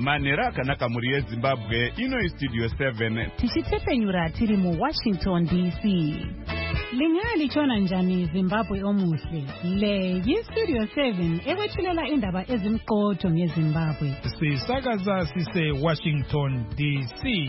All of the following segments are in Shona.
Manera akanaka muri yeZimbabwe ino Studio 7 tichitepenyura tiri mu Washington DC. Lingali chona njani Zimbabwe omuhle. Le Studio 7 ewethulela indaba ezimqotho ngeZimbabwe. Sisakaza sise Washington DC.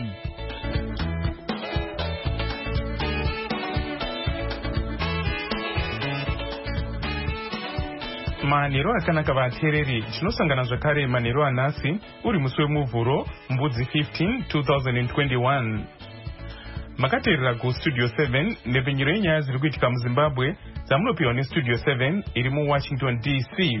Manero akanaka vateereri chinosangana zvakare manero anhasi uri musi wemuvhuro mbudzi 15 2021. Makateerera kuStudio 7 nepfenyuro yenyaya dziri kuitika muZimbabwe dzamunopiwa neStudio 7 iri muWashington DC.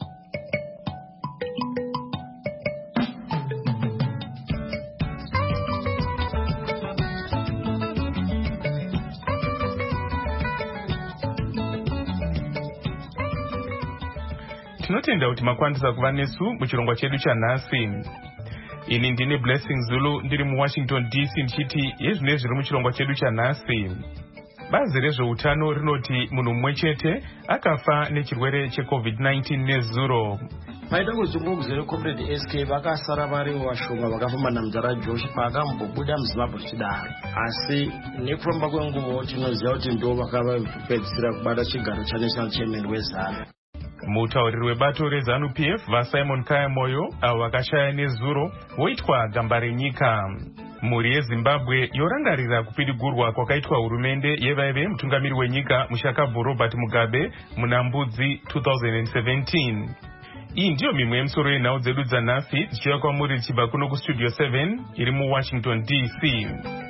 Tinotenda kuti makwanisa kuva nesu muchirongwa chedu chanhasi. Ini ndine Blessing Zulu ndiri muWashington DC ndichiti yezvine zviri muchirongwa chedu chanhasi. Bazi rezveutano rinoti munhu mumwe chete akafa nechirwere cheCovid-19 nezuro. Paida kuzungumzira Comrade SK vakasara vari vashoma vakafamba namuzara Josh paakambobuda muZimbabwe chidaro. Asi nekufamba kwenguva tinoziva kuti ndo vakapedzisira kubata chigaro chaNational Chairman weZanu. Mutauriri webato reZanu-PF vaSimon Kayamoyo avo vakashaya nezuro voitwa gamba renyika. Mhuri yeZimbabwe yorangarira kupidigurwa kwakaitwa hurumende yevaive mutungamiri wenyika mushakabvu Robert Mugabe muna Mbudzi 2017. Iyi ndiyo mimwe yemisoro yenhau dzedu dzanhasi dzichiuya kwamuri dzichibva kuno kuStudio 7 iri muWashington DC.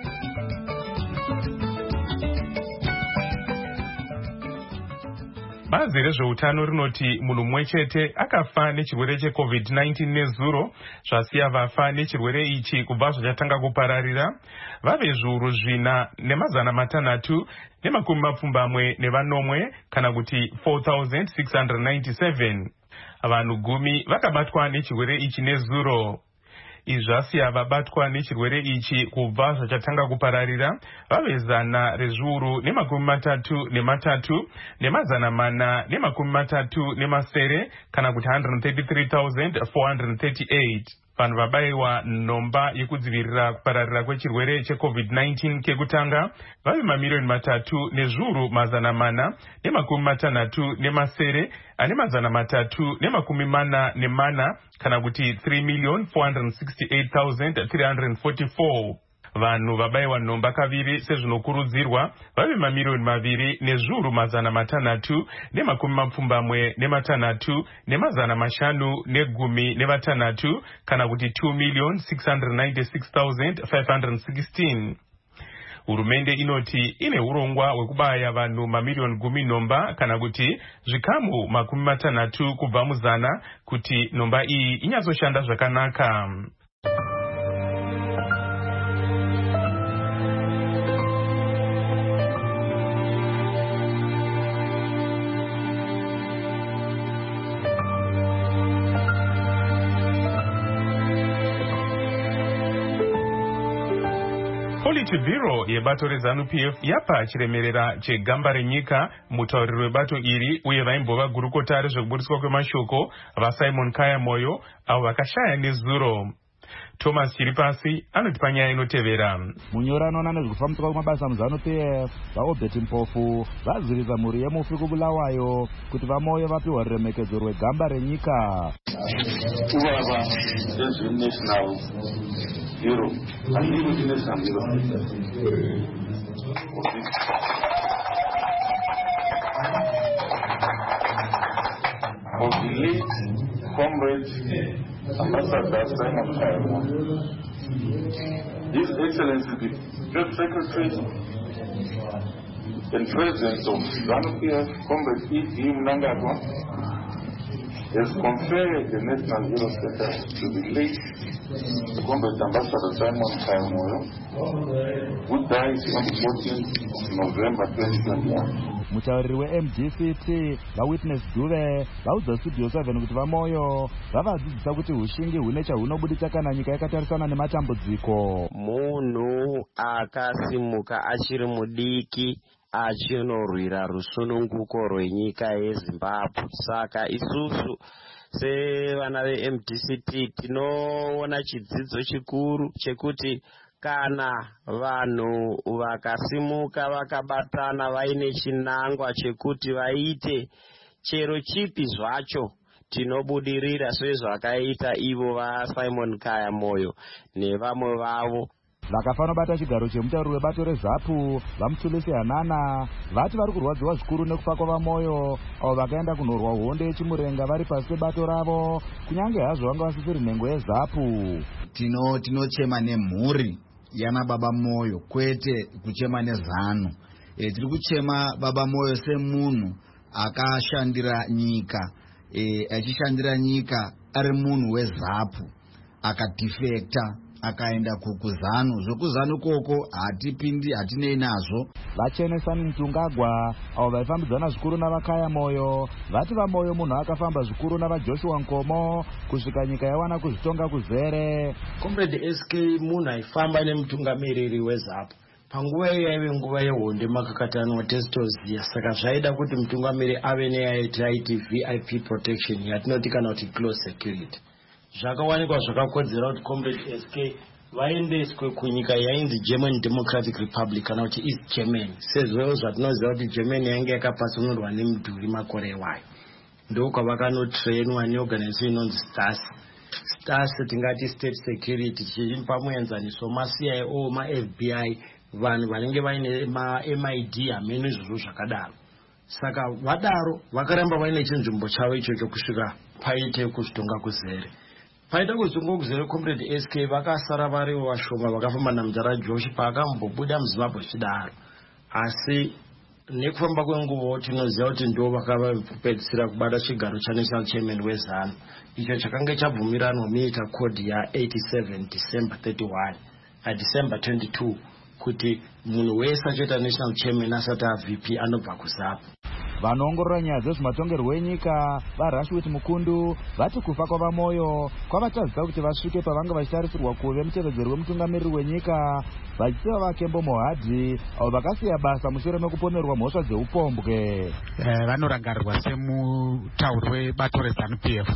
Bazi rezveutano rinoti munhu mumwe chete akafa nechirwere cheCovid-19 nezuro zvasiya vafa nechirwere ichi kubva zvachatanga kupararira vave zviuru 4,670 kana kuti 4,697. Vanhu 10 vakabatwa nechirwere ichi nezuro. Izvasiya vabatwa nechirwere ichi kubva zvachatanga kupararira vave 133,437 kana kuti 133,438. Vanhu vabayiwa nhomba yekudzivirira kupararira kwechirwere cheCovid-19 kekutanga vave 3,3,4,340 kana kuti 3,468,344. Vanhu vabayiwa nhomba kaviri sezvinokurudzirwa vave 2,673,516 kana kuti 2,696,516. Hurumende inoti ine urongwa hwekubaya vanhu mamiliyoni 10 nhomba kana kuti zvikamu 60 kubva muzana kuti nhomba iyi inyatsoshanda zvakanaka. Politburo yebato reZanu-PF yapa chiremerera chegamba renyika mutauriri webato iri uye vaimbova gurukota rezvekubudiswa kwemashoko vaSimon Kayamoyo avo vakashaya nezuro. Thomas Chiripasi anoti panyaya inotevera. Munyorano nezvekufambiswa kwamabasa muZanu-PF vaObert Mpofu vazivisa mhuri yemufi kuBulawayo kuti vamoyo vapiwa ruremekedzo rwegamba renyika. Ubaba ezvenational hero handiri kuti national hero of the late comrade Ambassador Simon Kayamoyo. His Excellency the State Secretary and President of ZANU-PF, Comrade E.G. Mnangagwa, has conferred the national hero status to the late Comrade Ambassador Simon Kayamoyo, who died on the 14th of November 2021. Mutauriri weMGCT vaWitness Dube vaudza Studio 7 kuti vamoyo vavadzidzisa kuti ushingi hune chahunobudisa kana nyika yakatarisana nematambudziko. Munhu akasimuka achiri mudiki achinorwira rusununguko rwenyika yeZimbabwe. Saka isusu sevana veMDCT tinoona chidzidzo chikuru chekuti kana vanhu vakasimuka vakabatana vaine chinangwa chekuti vaite chero chipi zvacho, tinobudirira sezvakaita ivo vaSimon Kaya Moyo nevamwe vavo. Vakafana bata chigaro chemutauri webato reZAPU vaMutulisi Hanana vati vari kurwadziwa zvikuru nekufa kwavaMoyo avo vakaenda kunorwa hondo yechimurenga vari pasi pebato ravo, kunyange hazvo vanga vasisiri nhengo yeZAPU. Tinochema nemhuri yana Baba Moyo, kwete kuchema neZANU. Tiri kuchema Baba Moyo semunhu akashandira nyika, achishandira nyika ari munhu weZAPU, akadefecta akaenda kuzanu. Zvokuzanu koko hatipindi, hatinei nazvo. Vachenesani Mtungagwa avo vaifambidzana zvikuru navaKaya Moyo vati vaMoyo munhu akafamba zvikuru navaJoshua Nkomo kusvika nyika yawana kuzvitonga kuzere. Comrade SK munhu aifamba nemutungamiriri weZAPU panguva yaive nguva yehondo makakatano watestoziya. Saka zvaida kuti mutungamiriri ave neyaiti VIP protection yatinoti kana kuti close security. Zvakawanikwa zvakakodzera kuti Comrade SK vaendeswe kunyika yainzi German Democratic Republic kana kuti East Germany, sezvo zvatinoziva kuti Germany yange yakapasunurwa nemudhuri makore iwayo. Ndokwavakanotrainwa neorganization inonzi STAS, tingati state security, pamuenzaniso maCIO, maFBI, vanhu vanenge vaine maMID hamene izvozvo zvakadaro. Saka vadaro vakaramba vaine chinzvimbo chavo ichocho kusvika paite kuzvitonga kuzere. Paita kuzvitonga kuzere Comrade SK vakasara vari vashoma vakafamba naMujara Josh paakambobuda muZimbabwe chidaro. Asi nekufamba kwenguva tinoziva kuti ndo vakapedzisira kubata chigaro chaNational Chairman weZANU, icho chakanga chabvumiranwa muita code ya87 December 31 December 22 kuti munhu wese achaita National Chairman asati aVP anobva kuZAPU. Vanoongorora nyaya dzezvematongerwo enyika vaRashwit Mukundu vati kufa kwavaMoyo kwavatadzisa kuti vasvike pavanga vachitarisirwa kuve mutevedzeri wemutungamiriri wenyika, vachisiva vaKembo Mohadhi avo vakasiya basa mushure mekupomerwa mhosva dzeupombwe. Vanorangarirwa semutauri webato reZANU-PF,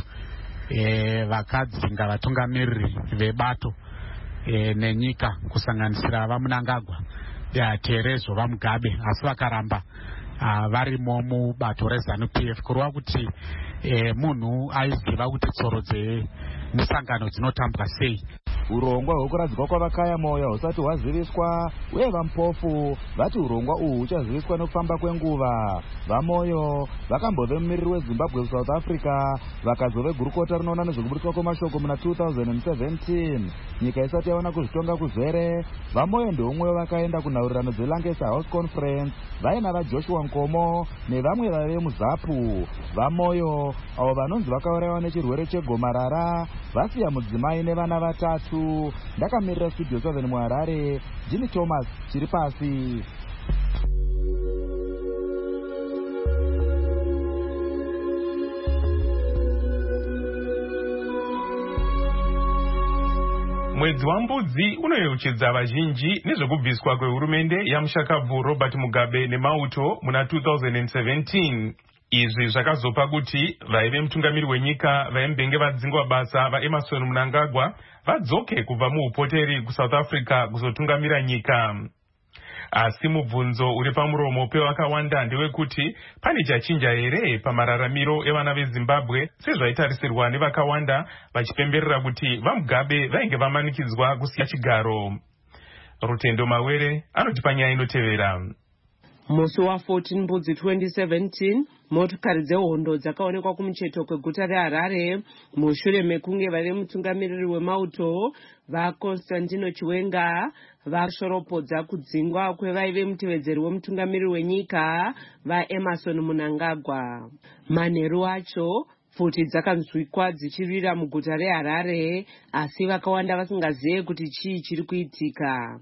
vakadzinga vatungamiriri vebato nenyika kusanganisira vaMunangagwa, Terezo, vaMugabe, asi vakaramba varimo mubato reZANU-PF kureva kuti munhu aiziva kuti tsoro dzemusangano dzinotambwa sei. Urongwa hwekuradzikwa kwavaKaya Moyo husati hwaziviswa, uye vaMupofu vati urongwa uhu huchaziviswa nekufamba kwenguva. VaMoyo vakambove mumiriri weZimbabwe kuSouth Africa, vakazove gurukota rinoona nezvekubudiswa kwemashoko muna 2017. Nyika isati yawana kuzvitonga kuzere, VaMoyo ndomwe vakaenda kunhaurirano dzeLancaster House Conference vaina vaJoshua Nkomo nevamwe vaive muZAPU. VaMoyo avo vanonzi vakaurayiwa nechirwere chegomarara vasiya mudzimai nevana vatatu. Ndakamirira Studio 7 muHarare, Jimmy Thomas chiri pasi. Mwedzi waMbudzi unoyeuchidza vazhinji nezvekubviswa kwehurumende yamushakabvu Robert Mugabe neMauto muna 2017. Izvi zvakazopa kuti vaive mutungamiri wenyika vaimbenge vadzingwa basa vaEmmerson Mnangagwa vadzoke kubva muupoteri kuSouth Africa kuzotungamira nyika. Asi mubvunzo uri pamuromo pevakawanda ndewekuti pane chachinja here pamararamiro evana veZimbabwe sezvaitarisirwa nevakawanda vachipemberera kuti vaMugabe vainge vamanikidzwa kusiya chigaro. Rutendo Mawere anoti panyaya inotevera. Musi wa14 Mbudzi 2017, motokari dzehondo dzakaonekwa kumucheto kweguta reHarare mushure mekunge vave mutungamiriri weMauto vaConstantino Chiwenga vashoropodza kudzingwa kwevaive mutevedzeri wemutungamiriri wenyika vaEmmerson Mnangagwa. Manheru acho futi dzakanzwikwa dzichirwira muguta reHarare, asi vakawanda vasingazive kuti chii chiri kuitika.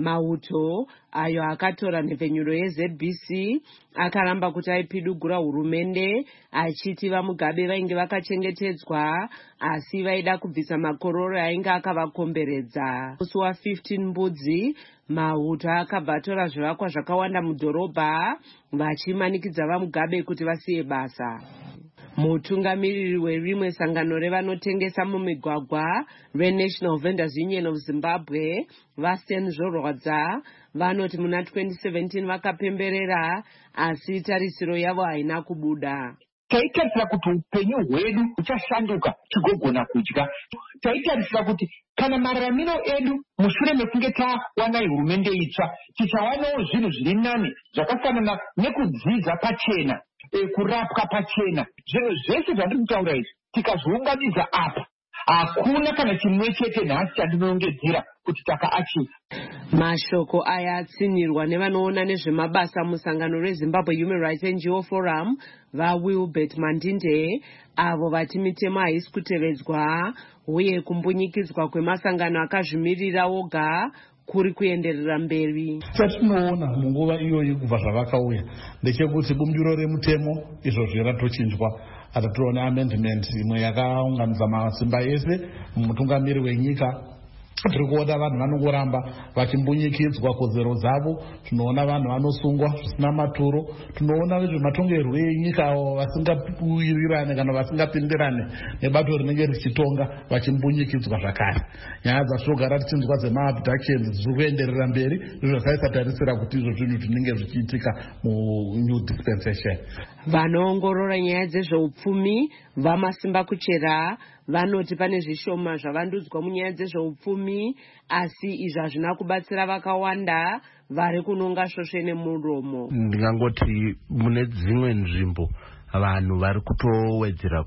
Mauto, ayo akatora nhepfenyuro yeZBC, akaramba kuti aipidugura hurumende, achiti vaMugabe vainge vakachengetedzwa, asi vaida kubvisa makororo ainge akavakomberedza. Musi wa15 Mbudzi, Mauto akabva atora zvivakwa zvakawanda mudhorobha, vachimanikidza vaMugabe kuti vasiye basa. Mutungamiriri werimwe sangano revanotengesa mumigwagwa reNational Vendors Union of Zimbabwe, Vasten Zvorwadza, vanoti muna 2017 vakapemberera, asi tarisiro yavo haina kubuda. Taitarisira kuti upenyu hwedu uchashanduka tigogona kudya. Taitarisira kuti kana mararamiro edu mushure mekunge tawana hurumende itsva tichawanawo zvinhu zviri nani zvakafanana nekudzidza pachena, kurapwa pachena. Zvinhu zvese zvandiri kutaura izvi tikazviunganidza apa, hakuna kana chimwe chete nhasi chandinongedzera kuti takaachiva. Mashoko aya atsinirwa nevanoona nezvemabasa musangano reZimbabwe Human Rights NGO Forum, vaWilbert Mandinde, avo vati mitemo haisi kutevedzwa uye kumbunyikidzwa kwemasangano akazvimirira oga kuri kuenderera mberi. Chatinoona munguva iyoyi kubva zvavakauya ndechekuti bumbiro remutemo izvozvo ratochinjwa. Atatoona amendment imwe yakaunganidza masimba ese mutungamiri wenyika. Tiri kuona vanhu vanongoramba vachimbunyikidzwa kodzero dzavo. Tinoona vanhu vanosungwa zvisina maturo. Tinoona vezvematongerwo enyika avo vasingawirirane kana vasingapindirane nebato rinenge richitonga vachimbunyikidzwa zvakare. Nyaya dzatinogara tichinzwa dzemaabductions dziri kuenderera mberi, izvo zvaisatarisira kuti izvo zvinhu zvinenge zvichiitika munew dispensation. Vanoongorora nyaya dzezveupfumi vaMasimba Kuchera vanoti pane zvishoma zvavandudzwa munyaya dzezveupfumi, asi izvi hazvina kubatsira vakawanda vari kunonga svosve nemuromo. Ndingangoti mune dzimwe nzvimbo vanhu vari kutowedzera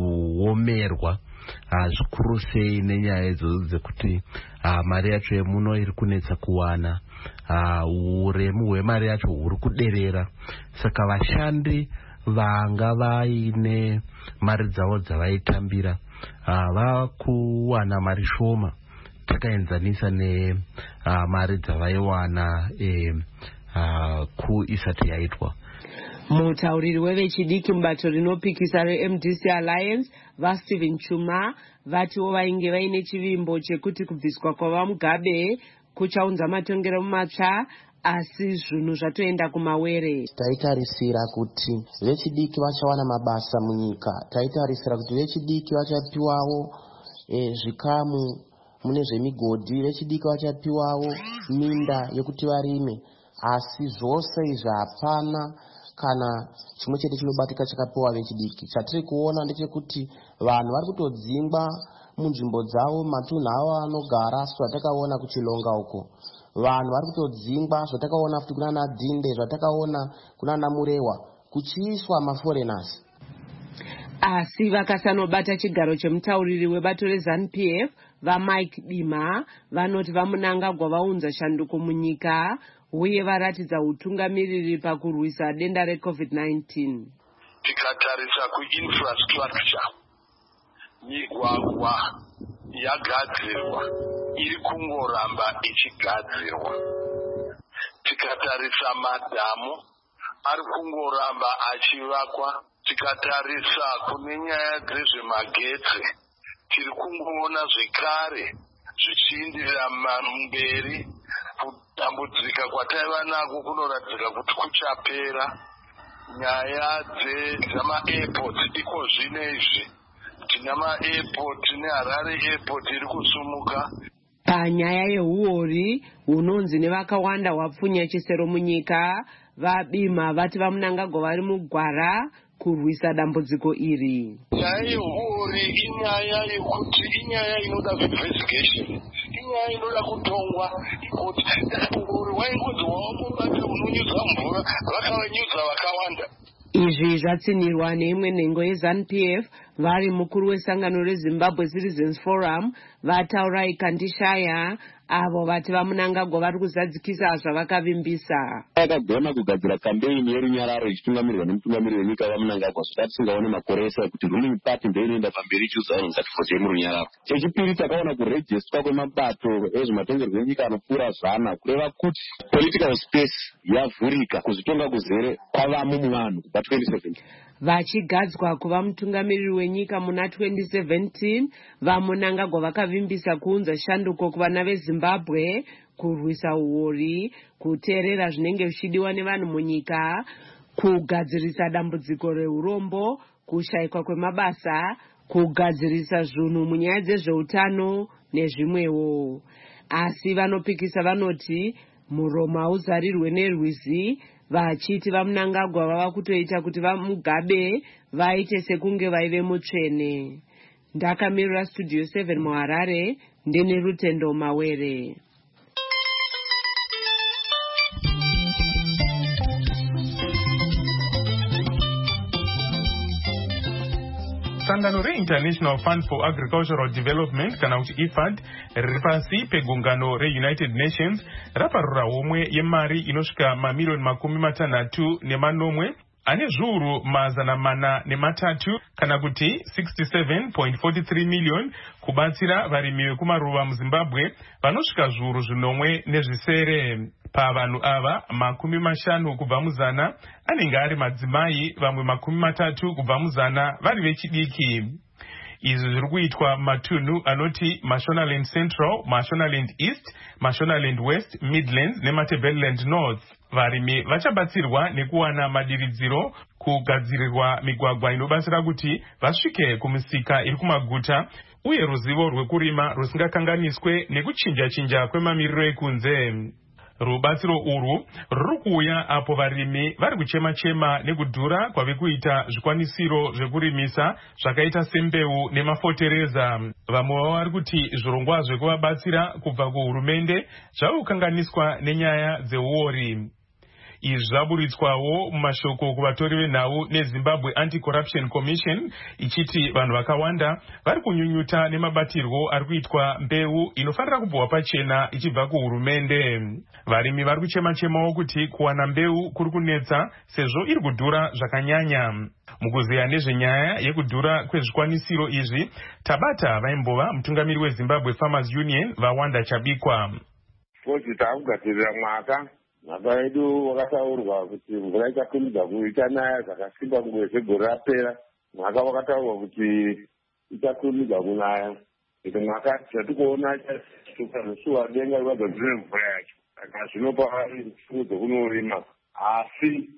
kuomerwa, zvikuru sei nenyaya idzodzo dzekuti mari yacho yemuno iri kunetsa kuwana, uremu hwemari yacho huri kuderera. Saka vashandi vanga vaine mari dzavo dzavaitambira vakuwana mari shoma takaenzanisa nemari dzavaiwana isati yaitwa. Mutauriri wevechidiki mubato rinopikisa reMDC Alliance, vaSteven Chuma, vatiwo vainge vaine chivimbo chekuti kubviswa kwavaMugabe kuchaunza matongero matsva, asi zvinhu zvatoenda kumawere. Taitarisira kuti vechidiki vachawana mabasa munyika, taitarisira kuti vechidiki vachapiwawo zvikamu mune zvemigodhi, vechidiki vachapiwawo minda yekuti varime, asi zvose izvi hapana kana chimwe chete chinobatika chakapiwa vechidiki. Chatiri kuona ndechekuti vanhu vari kutodzingwa munzvimbo dzavo, matunhu avo anogara, zvatakaona kuChilonga uko. Vanhu vari kutodzingwa, zvatakaona futi kuna Nadinde, zvatakaona kuna Namurewa, kuchiiswa maforeigners. Asi vakasanobata chigaro chemutauriri webato reZANU-PF, vaMike Bima, vanoti vaMunangagwa vaunza shanduko munyika uye varatidza utungamiriri pakurwisa denda reCovid-19. Tikatarisa kuinfrastructure, migwagwa yagadzirwa, iri kungoramba ichigadzirwa. Tikatarisa madhamu ari kungoramba achivakwa. Tikatarisa kune nyaya dzezvemagetsi, tiri kungoona zvekare zvichiindirira mberi. Kutambudzika kwataiva nako kunoratidzika kuti kuchapera. Nyaya dzama-airport iko zvinezvi tina ma-airport neHarare airport iri kusumuka. Panyaya yehuori hunonzi nevakawanda hwapfunya chisero munyika, vaBima vati vaMunangagwa vari mugwara kurwisa dambudziko iri. Nyaya yehuori inyaya yekuti inyaya inoda investigation, inyaya inoda kutongwa, kuti huori waingodzi wawambobata unonyudza mvura, vakavanyudza vakawanda. Izvi zvatsinirwa neimwe nhengo yeZANU-PF, vari mukuru wesangano reZimbabwe Citizens Forum, vataurai Kandishaya, avo vati vaMunangagwa vari kuzadzikisa zvavakavimbisa. Akagona kugadzira kampeini yerunyararo ichitungamirirwa nemutungamiriri wenyika vaMunangagwa zvekati tisingaone makore ese kuti ruling party ndoinoenda pamberi ichiudza vanhu ngatifote murunyararo. Chechipiri takaona kurejistwa kwemabato ezvematongerwo enyika anopfuura 100 kureva kuti political space yavhurika kuzvitonga kuzere kwavamo muvanhu kubva 2017. Vachigadzwa kuva mutungamiriri wenyika muna 2017, vaMunangagwa vakavimbisa kuunza shanduko kuvana veZimbabwe, kurwisa uori, kuteerera zvinenge zvichidiwa nevanhu munyika, kugadzirisa dambudziko reurombo, kushayikwa kwemabasa, kugadzirisa zvinhu munyaya dzezveutano nezvimwewo. Asi vanopikisa vanoti muromo hauzarirwe nerwizi, vachiti vaMunangagwa vava kutoita kuti vaMugabe vaite sekunge vaive mutsvene. Ndakamirira Studio 7 muHarare, ndine Rutendo Mawere. Sangano re-International Fund for Agricultural Development kana kuti IFAD riri pasi pegungano re-United Nations raparura homwe yemari inosvika mamiliyoni 60 ane zviuru 403 kana kuti 67.43 million kubatsira varimi vekumaruva muZimbabwe vanosvika zviuru 9 pavanhu ava 50 kubva muzana anenge ari madzimai, vamwe 30 kubva muzana vari vechidiki. Izvi zviri kuitwa matunhu anoti Mashonaland Central, Mashonaland East, Mashonaland West, Midlands neMatabeleland North. Varimi vachabatsirwa nekuwana madiridziro, kugadzirirwa migwagwa inobatsira kuti vasvike kumisika iri kumaguta, uye ruzivo rwekurima rusingakanganiswe nekuchinja-chinja kwemamiriro ekunze. Rubatsiro urwu ruri kuuya apo varimi vari kuchema-chema nekudhura kwave kuita zvikwanisiro zvekurimisa zvakaita sembeu nemafotereza. Vamwe vavo vari kuti zvirongwa zvekuvabatsira kubva kuhurumende zvave kukanganiswa nenyaya dzeuori. Izvi zvaburitswawo mumashoko kuvatori venhau neZimbabwe Anti-Corruption Commission ichiti vanhu vakawanda vari kunyunyuta nemabatirwo ari kuitwa mbeu inofanira kubhwa pachena ichibva kuhurumende. Varimi vari kuchema-chemawo kuti kuwana mbeu kuri kunetsa sezvo iri kudhura zvakanyanya. Mukuziya nezvenyaya yekudhura kwezvikwanisiro izvi, tabata vaimbova mutungamiri weZimbabwe Farmers Union vaWanda Chabikwa. Kuti takugadzirira mwaka yedu wakataurwa kuti mvura ichakurumidza ichanaya zvakasimba nguva zvegore rapera. Mwaka wakataurwa kuti ichakurumidza kunaya. Kuti mwaka zvatikuona chasuwa denga rikadzadzire mvura yacho. Saka zvinopa pfungwa dzokunorima. Asi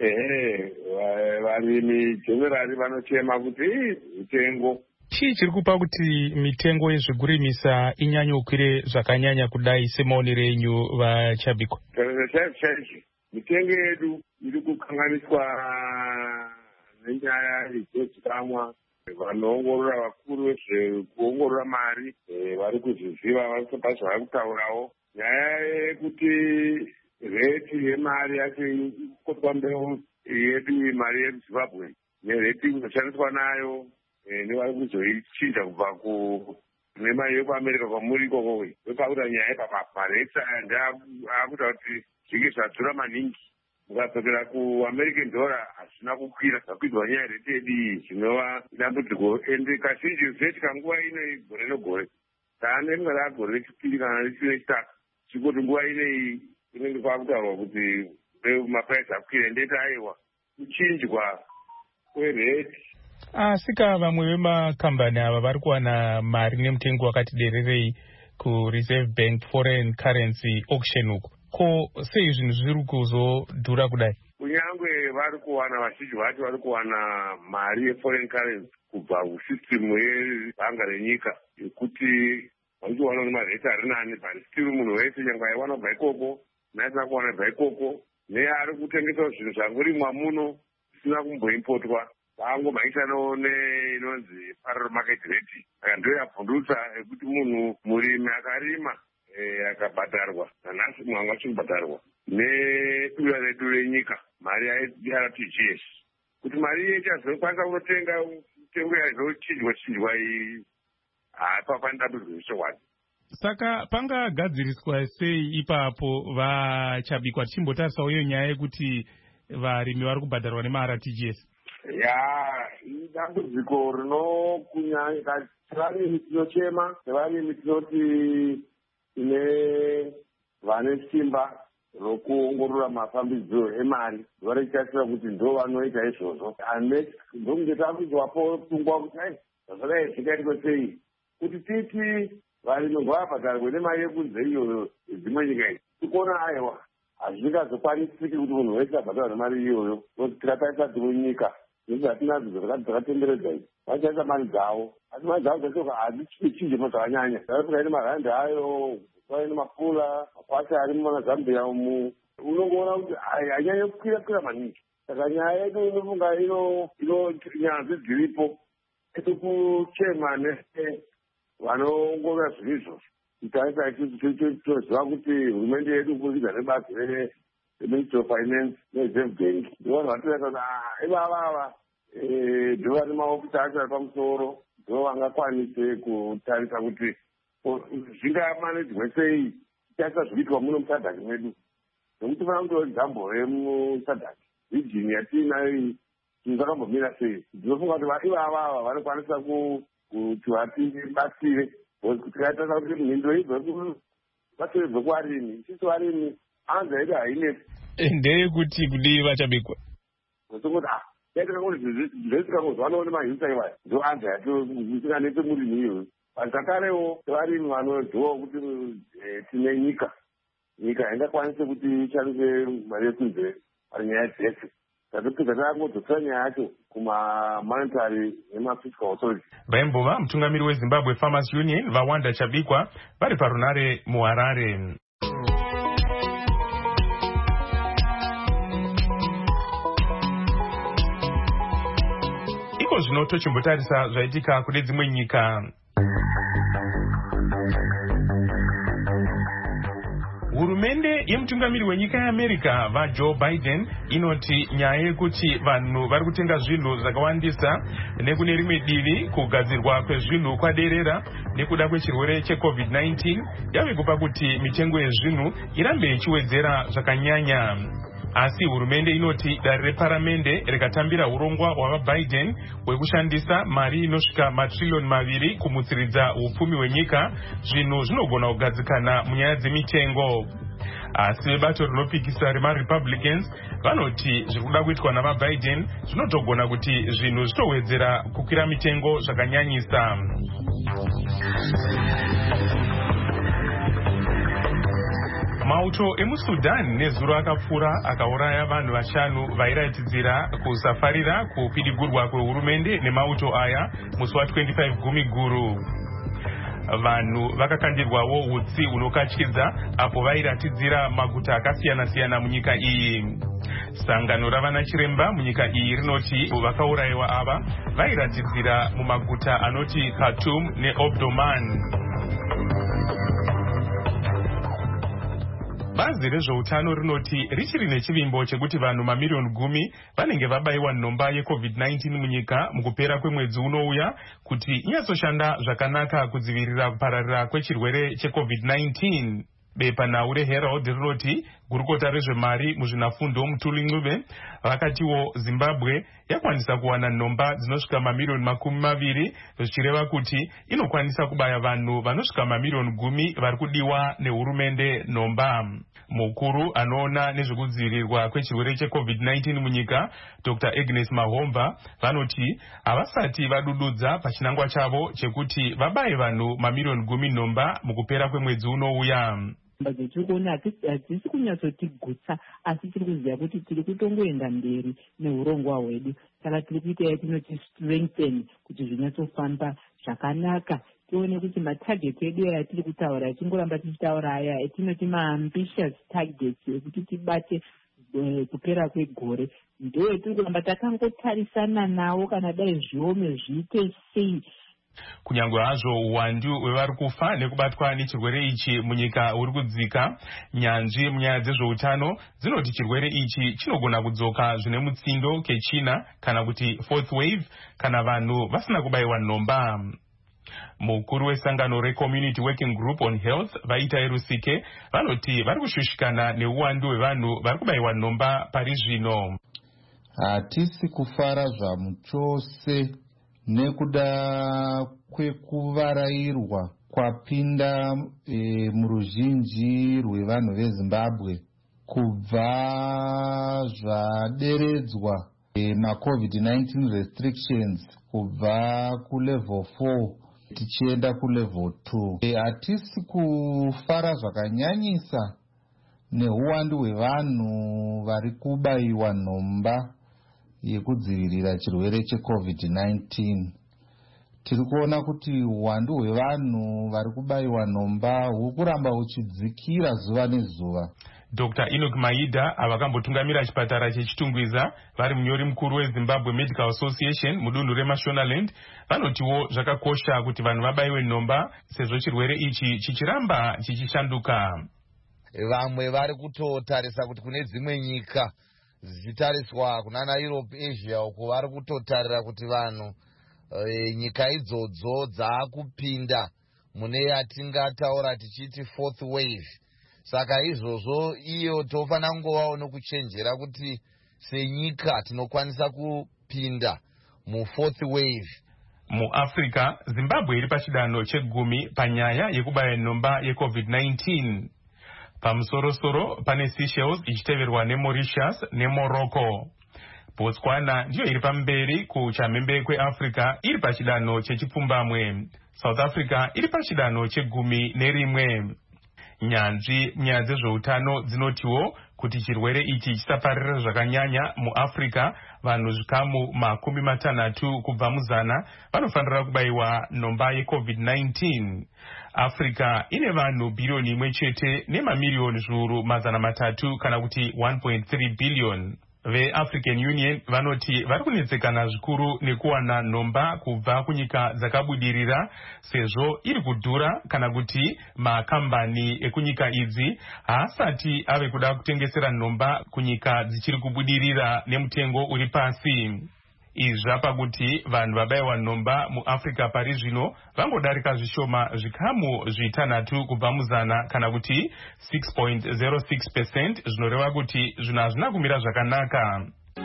varimi generali vanochema kuti mitengo. Chii chiri kupa kuti mitengo yezvekurimisa inyanyokwire zvakanyanya kudai semaonero enyu vaChabikwa? Chaichi mitengo yedu iri kukanganiswa nenyaya yezvechikamwa. Vanoongorora vakuru vezvekuongorora mari vari kuzviziva vari kutaurawo nyaya yekuti reti yemari yacho ikotwa mbeu yedu mari yeZimbabwe nereti inoshandiswa nayo nevari kuzoichinja kubva nemari yekuAmerica kwamuri ikoko. Ndopakuta nyaya yepamareti aya ndaakuta kuti zvinge zvadzura maningi. Mukadzokera kuAmerican dollar hazvina kukwira zvakuidzwa nyaya yereti yedu iyi, zvinova dambudziko. Ende kazhinji zeti kanguva inei gore negore taane rimwe ragore rechipiri kana rechitatu chikoti nguva inei inenge kwakutaurwa kuti mapuraisi akwira. Ndeti aiwa kuchinjwa kwereti. Asika vamwe vemakambani ava vari kuwana mari nemutengo wakati dererei kuReserve Bank Foreign Currency Auction uku. Ko sei zvinhu zviri kuzodhura kudai? Kunyangwe vari kuwana, vazhinji vacho vari kuwana mari yeforeign currency kubva kusisitimu yebhanga renyika yekuti vachiwana nemareti ari nani, but still munhu wese nyangwe aiwana kubva ikoko neasina kuwana kubva ikoko neari kutengesawo zvinhu zvangorimwa muno zvisina kumboimpotwa vaangomhanyisa inonzi parallel market rate. Saka ndo yabvundutsa yekuti munhu murimi akarima akabhadharwa nanhasi mwanga achibhadharwa nedura redu renyika mari yaRTGS kuti mari iye ichazokwanisa kunotenga mitengo yaizochinjwa iyi hapa pane dambudziko zvichokwadi. Saka pangagadziriswa sei ipapo vachabikwa tichimbotarisawo iyo nyaya yekuti varimi vari kubhadharwa nemaRTGS? Dambudziko rinokunyanya sevarimi tinochema, sevarimi tinoti ine vane simba rokuongorora mafambidzo emari varichaitira kuti ndo vanoita izvozvo. Ndokunge takudzwapo tungwa kuti zvakadai zvingaitwa sei kuti titi varimi ngavabhadharwe nemari yekunze iyoyo dzimwe nyika idzi. Tikuona aiwa hazvingazokwanisiki kuti munhu wese abhadharwa nemari iyoyo, nokuti tikataisa dzimwe nyika dzatinadzo dzakatenderedza idzi vachaisa mari dzavo, asi mari dzavo dzachoka hadzichinje zvakanyanya. Dzarikuita marandi ayo, vaine mapula makwasha ari mumaZambia umu, unongoona kuti hanyanya kukwira maningi. Saka nyaya yedu inofunga nyanzvi dziripo tikuchema vanoongorora zviro izvozvo. Titaisa toziva kuti hurumende yedu kubudikidza nebazi reMinistry of Finance neReserve Bank ndivo vatoita kuti ivavava ndo vane maofisa acho ari pamusoro, ndo vangakwanise kutarisa kuti zvingamanedzwe sei titaisa zvirikuitwa muno musadhaki medu. Nokuti fana kutoo example remusadhaki region yatiinayo iyi zvakambomira sei. Ndinofunga kuti ivavava vanokwanisa kuti vatibatsire tikatarisa kuti mhindo ibve kuvarimi, sisi varimi anza yedu hainesi ndeyekuti kudii vachabikwa kuti yaitira kuti zvesikamuzvanawo nemahisa iwaya ndo anza yatisinganetse murimi iyoyo. Zvakarewo sevarimi vanozivawo kuti tine nyika ingakwanise kuti ishandise mari yekunze panyaya dzese. Tatopedza takangodzosera nyaya yacho kumamonetary nemafiscal authority. Vaimbova mutungamiri weZimbabwe Farmers Union vaWanda Chabikwa vari parunare muHarare. Iko zvino tochimbotarisa zvaitika kune dzimwe nyika. Hurumende yemutungamiri wenyika yeAmerica vaJoe Biden inoti nyaya yekuti vanhu vari kutenga zvinhu zvakawandisa nekune rimwe divi kugadzirwa kwezvinhu kwaderera nekuda kwechirwere cheCovid-19 yave kupa kuti mitengo yezvinhu irambe ichiwedzera zvakanyanya. Asi hurumende inoti dare reparamende rikatambira urongwa hwavaBiden hwekushandisa mari inosvika matririyoni 2 kumutsiridza upfumi hwenyika, zvinhu zvinogona kugadzikana munyaya dzemitengo. Asi vebato rinopikisa remaRepublicans vanoti zviri kuda kuitwa navaBiden zvinotogona kuti zvinhu zvitowedzera kukwira mitengo zvakanyanyisa. Mauto emuSudan nezuro akapfuura akauraya vanhu 5 vairatidzira kusafarira kupidigurwa kwehurumende nemauto aya musi wa25 Gumiguru. Vanhu vakakandirwawo hutsi hunokatyidza apo vairatidzira maguta akasiyana-siyana munyika iyi. Sangano ravana chiremba munyika iyi rinoti vakaurayiwa ava vairatidzira mumaguta anoti Khartoum neOmdurman. Bazi rezveutano rinoti richiri nechivimbo chekuti vanhu mamiliyoni 10 vanenge vabayiwa nhomba yeCovid-19 munyika mukupera kwemwedzi unouya kuti inyatsoshanda zvakanaka kudzivirira kupararira kwechirwere cheCovid-19. Bepanhau reHerald rinoti gurukota rezvemari muzvinafundo Mutuli vakatiwo Zimbabwe yakwanisa kuwana nhomba dzinosvika mamiliyoni 20 zvichireva kuti inokwanisa kubaya vanhu vanosvika mamiliyoni 10 vari kudiwa nehurumende nhomba. Mukuru anoona nezvekudzivirirwa kwechirwere cheCovid-19 munyika Dr. Agnes Mahomba vanoti havasati vadududza pachinangwa chavo chekuti vabaye vanhu mamiliyoni 10 nhomba mukupera kwemwedzi unouya. Dzatiri kuona hadzisi kunyatsotigutsa, asi tiri kuziva kuti tiri kutongoenda mberi neurongwa hwedu. Saka tiri kuita yatinoti strengthen kuti zvinyatsofamba zvakanaka. Tione kuti matageti edu yatiri kutaura atingoramba tichitaura aya etinoti maambitious targets ekuti tibate kupera kwegore ndo tiri kuramba takangotarisana nawo kana dai zviome zviite sei. Kunyangwe hazvo uwandu hwevari kufa nekubatwa nechirwere ichi munyika huri kudzika, nyanzvi munyaya dzezveutano dzinoti chirwere ichi chinogona kudzoka zvine mutsindo kechina kana kuti fourth wave kana vanhu vasina kubayiwa nhomba. Mukuru wesangano reCommunity Working Group on Health vaita erusike vanoti vari kushushikana neuwandu hwevanhu vari kubayiwa nhomba pari zvino. Hatisi kufara zvamu chose nekuda kwekuvarairwa kwapinda muruzhinji rwevanhu veZimbabwe kubva zvaderedzwa COVID-19 restrictions kubva kulevel 4 tichienda kulevel 2. Hatisi kufara zvakanyanyisa neuwandu hwevanhu vari kubayiwa nhomba yekudzivirira chirwere cheCovid-19. Tiri kuona kuti uwandu hwevanhu vari kubayiwa nhomba huri kuramba huchidzikira zuva nezuva. Dr. Enoch Maida avakambotungamira chipatara chechitungwiza vari munyori mukuru weZimbabwe Medical Association mudunhu reMashonaland vanotiwo zvakakosha kuti vanhu vabayiwe nhomba sezvo chirwere ichi chichiramba chichishanduka. Vamwe vari kutotarisa kuti kune dzimwe nyika zichitariswa kunana Europe, Asia uko vari kutotarira kuti vanhu nyika idzodzo dzaakupinda mune yatingataura tichiti fourth wave. Saka izvozvo iyo tofanira kungovawo nokuchenjera kuti senyika tinokwanisa kupinda mufourth wave. MuAfrica, Zimbabwe iri pachidanho chegumi panyaya yekubaya nhomba yeCovid-19. Pamusorosoro pane Seychelles ichiteverwa neMauritius neMorocco. Botswana ndiyo iri pamberi kuchamhembe kweAfrica iri pachidanho chechipfumbamwe. South Africa iri pachidanho chegumi nerimwe. Nyanzvi nyaya dzezveutano dzinotiwo kuti chirwere ichi chisapararira zvakanyanya muAfrica, vanhu zvikamu 60 kubva muzana vanofanira kubayiwa nhomba yeCovid-19. Africa ine vanhu bhiriyoni 1 chete nemamiliyoni zviuru 300 kana kuti 1.3 billion. VeAfrican Union vanoti vari kunetsekana zvikuru nekuwana nhomba kubva kunyika dzakabudirira sezvo iri kudhura kana kuti makambani ekunyika idzi haasati ave kuda kutengesera nhomba kunyika dzichiri kubudirira nemutengo uri pasi. Izvi pakuti vanhu vabayiwa nhomba muAfrica pari zvino vangodarika zvishoma zvikamu 6 kubva muzana kana kuti 6.06%, zvinoreva kuti zvinhu hazvina kumira zvakanaka.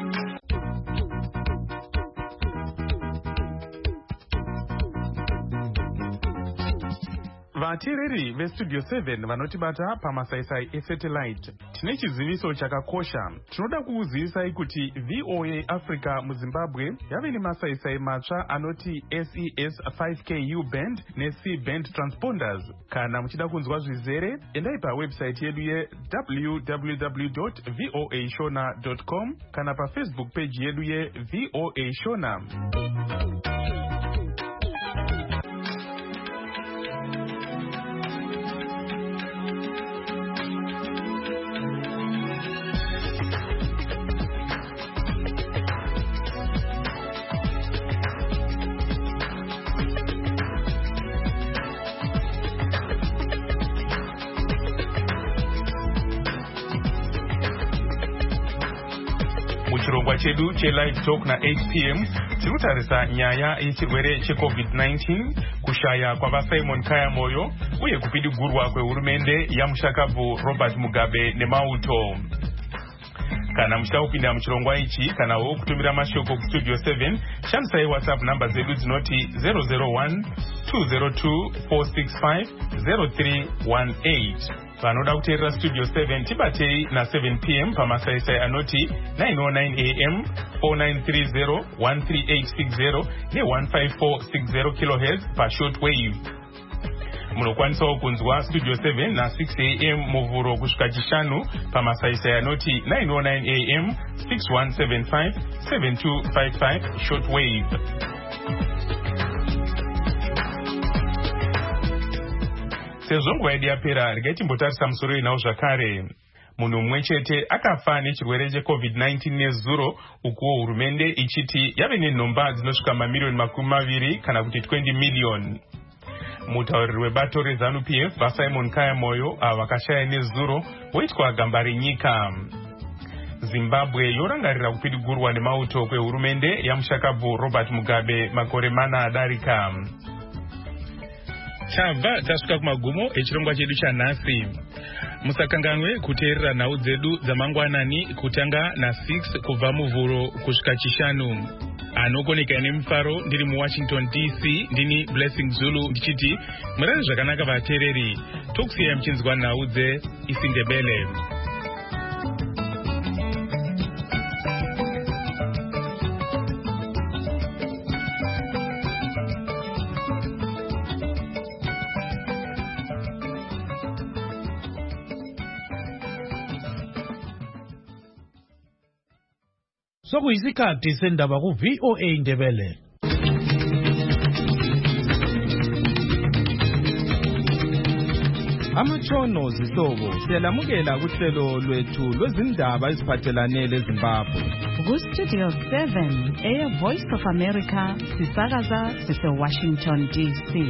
Vateereri veStudio 7 vanotibata pamasaisai esatellite, tine chiziviso chakakosha. Tinoda kukuzivisai kuti VOA Africa muZimbabwe yave nemasaisai matsva anoti SES 5K U-band neC-band transponders. Kana muchida kunzwa zvizere, endai pawebsite yedu ye www.voashona.com kana paFacebook page yedu yeVOA Shona. Muchirongwa chedu chelive talk na 8 p.m. tinotarisa nyaya yechirwere cheCovid-19, kushaya kwavaSimon Kayamoyo uye kupidigurwa kwehurumende yamushakabvu Robert Mugabe nemauto. Kana muchida kupinda muchirongwa ichi kanawo kutumira mashoko kuStudio 7, shandisai WhatsApp namba zedu dzinoti 001 202 465 0318. Vanoda kuteerera Studio 7 tibatei na 7 p.m. pamasaisai anoti 909 AM, 4930, 13860 ne15460 kHz pashortwave. Munokwanisawo kunzwa Studio 7 na 6 AM muvhuro kusvika chishanu pamasaisai anoti 909 AM, 6175, 7255 shortwave. Sezvo nguva yedu yapera, regai timbotarisa musoro inawo zvakare. Munhu mumwe chete akafa nechirwere cheCovid-19 nezuro, ukuwo hurumende ichiti yave nenhomba dzinosvika mamiliyoni 20 kana kuti 20 million. Mutauriri webato reZANU-PF vaSimon Kayamoyo vakashaya nezuro voitwa gamba renyika. Zimbabwe yorangarira kupidigurwa nemauto kwehurumende yamushakabvu Robert Mugabe makore 4 adarika. Chabva tasvika kumagumo echirongwa chedu chanhasi. Musakanganwe kuteerera nhau dzedu dzamangwanani kutanga na6 kubva muvhuro kusvika chishanu. Anokoneka nemufaro ndiri muWashington DC, ndini Blessing Zulu ndichiti murari zvakanaka vateereri. Tokusiyai muchinzwa nhau dzeIsiNdebele. Sokuyisikhathi sendaba ku-VOA Ndebele. Amatshono zihlobo siyalamukela kuhlelo lwethu lwezindaba eziphathelane leZimbabwe. Ku-Studio 7 Voice of America sisakaza sise-Washington DC.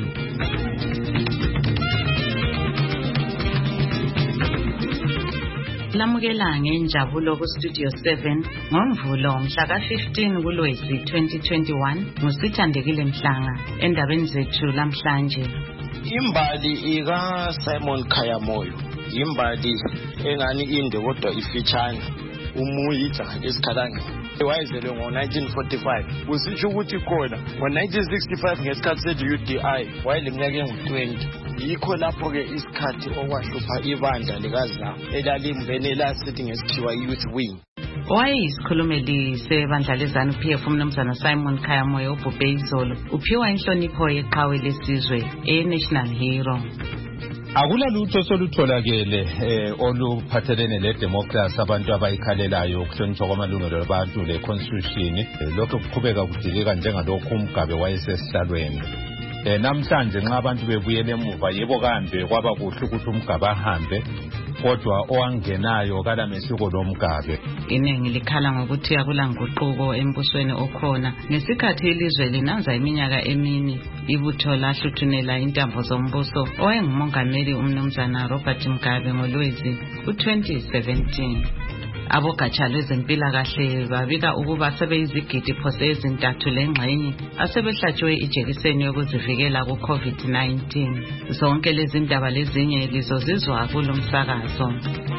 Lamukela ngenjabulo ku-Studio 7 ngoMvulo mhla ka-15 kuLwezi 2021 nguSithandekile Mhlanga endabeni zethu lamhlanje. Imbali ika Simon Khayamoyo imbali engani inde kodwa ifitshane umuyitha esikhalange wayezelwe ngo-1945 kusitsho ukuthi khona ngo-1965 ngesikhathi se-UDI wayeleminyaka engu-20 yikho lapho-ke isikhathi okwahlupha ibandla likaZANU elalimbene elasithi ngesikhiwa i-Youth Wing. Wayeyisikhulumeli sebandla leZANU-PF umnumzana Simon Khayamoyo ubhubhe izolo uphiwa inhlonipho yeqhawe lesizwe e-National Hero. Akulalutho solutholakele oluphathelene ledemocracy abantu abayikhalelayo ukuhlonishwa kwamalungelo abantu le-constitution lokho kuqhubeka kudilika njengalokhu uMgabe wayesesihlalweni. Namhlanje nxa abantu bebuyela emuva yebo kambe kwaba kuhle ukuthi uMgabe ahambe kodwa owangenayo kalamehluko loMgabe. Iningi likhala ngokuthi akulanguquko embusweni okhona ngesikhathi ilizwe linanza iminyaka emini ibutho lahluthunela intambo zombuso owayengumongameli umnumzana Robert Mugabe ngoLwezi ku-2017. Abogatsha lwezempilakahle babika ukuba sebeyizigidi phose ezintathu lengxenye asebehlatshwe ijekiseni yokuzivikela ku-COVID-19. Zonke lezi ndaba lezinye lizozizwa kulo msakazo.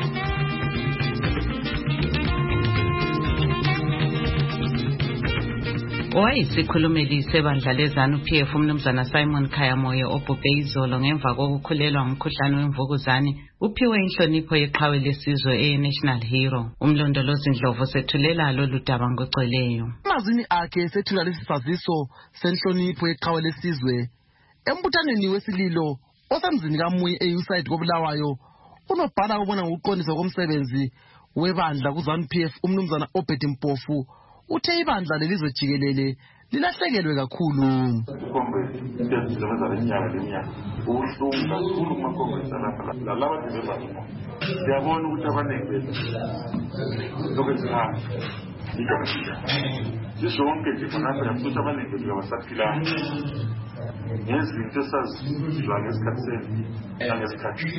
Wayisikhulumeli sebandla leZANU-PF umnumzana Simon Khayamoyo obhubhe izolo ngemva kokukhulelwa ngumkhuhlane wemvukuzane uphiwe inhlonipho yeqhawe lesizwe e-National Hero. Umlondolozi Ndlovu sethulela lolu daba ngoceleyo. Amazini akhe sethula lesi saziso senhlonipho yeqhawe lesizwe embuthaneni wesililo osemzini kaMuyi e-Uside koBulawayo. Unobhala ubona ngokuqondiswa komsebenzi webandla kuZANU-PF umnumzana Obed Mpofu uthe ibandla lelizwe jikelele lilahlekelwe kakhulu. Ubuhlungu kakhulu kumakhonkwensi lalaba ndibebazima siyabona ukuthi abaningi bethu lokwezihamba sisonke nje khonapha futhi abaningi bethu abasaphilanga ngezinto esazizwa ngesikhathi senu nangesikhathi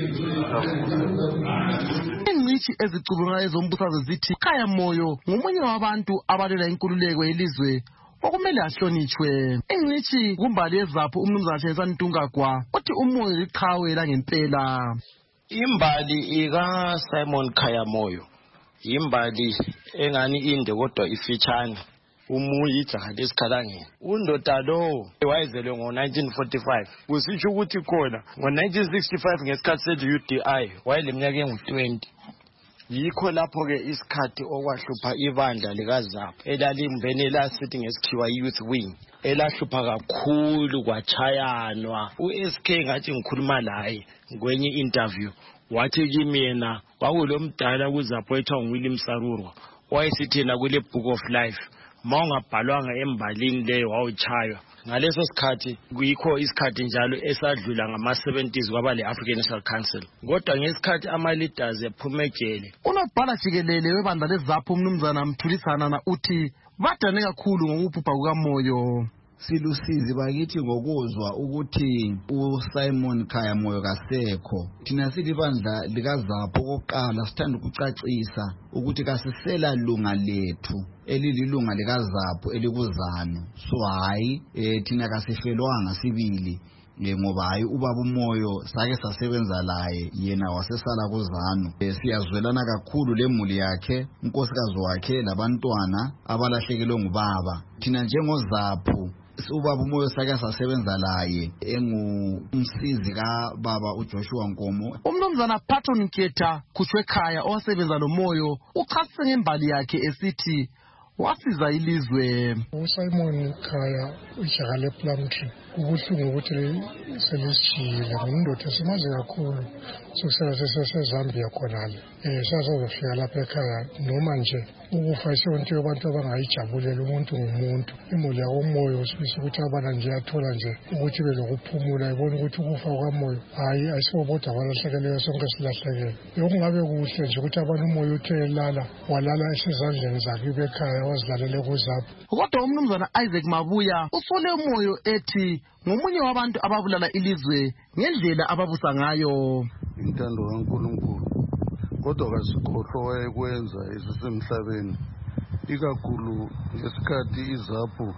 ingcitshi ezicubungayo ezombusazwe zithi Khayamoyo ngomunye wabantu abalwela inkululeko yelizwe okumele ahlonitshwe. Ingcitshi kumbali yeZAPHU umnumzana Thembisani Ntungagwa uthi umoyo liqhawe langempela. Imbali ika Simon Khayamoyo imbali engani inde kodwa ifitshane umuyitha lesikhalangeni. Undoda lo wayezelwe ngo-1945 kusitsho ukuthi khona ngo-1965 ngesikhathi se-UDI wayeleminyaka engu-20 yikho lapho-ke isikhathi okwahlupha ibandla likaZAPHU elalimbene elasithi ngesikhiwa i-Youth Wing elahlupha kakhulu kwachayanwa. U-SK ngathi ngikhuluma laye kwenye interview wathi kimi yena kwakulo mdala kuZAPHU ethiwa nguWilliam Sarurwa wayesithena kule Book of Life mawungabhalwanga embalini leyo wawuchaywa. Ngaleso sikhathi kuyikho isikhathi njalo esadlula ngama-70s kwaba le-African National Council kodwa ngesikhathi ama-leaders ephuma ejele. Unobhala jikelele webandla leZAPHU umnumzana Mthulisana uthi badane kakhulu ngokubhubha kukaMoyo. Silusizi bakithi ngokuzwa ukuthi uSimon Khayamoyo kasekho. Thina sithi bandla likaZAPHU okokuqala sithanda ukucacisa ukuthi kasisela lunga lethu elililunga likaZAPHU elikuZANU. So hayi thina kasifelwanga sibili ngoba hayi ubaba uMoyo sake sasebenza laye yena wasesala kuZANU. Siyazwelana kakhulu lemuli yakhe, unkosikazi wakhe labantwana abalahlekelwe ngubaba. Thina njengoZAPHU ubaba uMoyo sake sasebenza laye engumsizi kaBaba uJoshua Nkomo. Umnumzana Patron Nketa Kushwekhaya owasebenza noMoyo uchasise ngembali yakhe esithi wasiza ilizwe. uSimon Khaya ujaha lePlumtree kubuhlungu ukuthi selisishiyile, ngumndoda esimazi kakhulu sokusala sesezambia khonale. Sasazofika lapha ekhaya noma nje ukufa isonto yabantu abangayijabulela. Umuntu ngumuntu, imuli yakoMoyo sibise ukuthi abana nje yathola nje ukuthi belokuphumula ibona ukuthi ukufa kwaMoyo hayi ayisibodwa kwalahlekeleyo sonke silahlekele. Yokungabe kuhle nje ukuthi abantu uMoyo uthe lala walala esezandleni zakhe bekhaya wazilalele kuZAPHU. Kodwa umnumzana Isaac Mabuya usole uMoyo ethi ngomunye wabantu ababulala ilizwe ngendlela ababusa ngayo. Intando kaNkulunkulu kodwa kasikhohlwa wayekwenza esisemhlabeni, ikakhulu ngesikhathi iZAPHU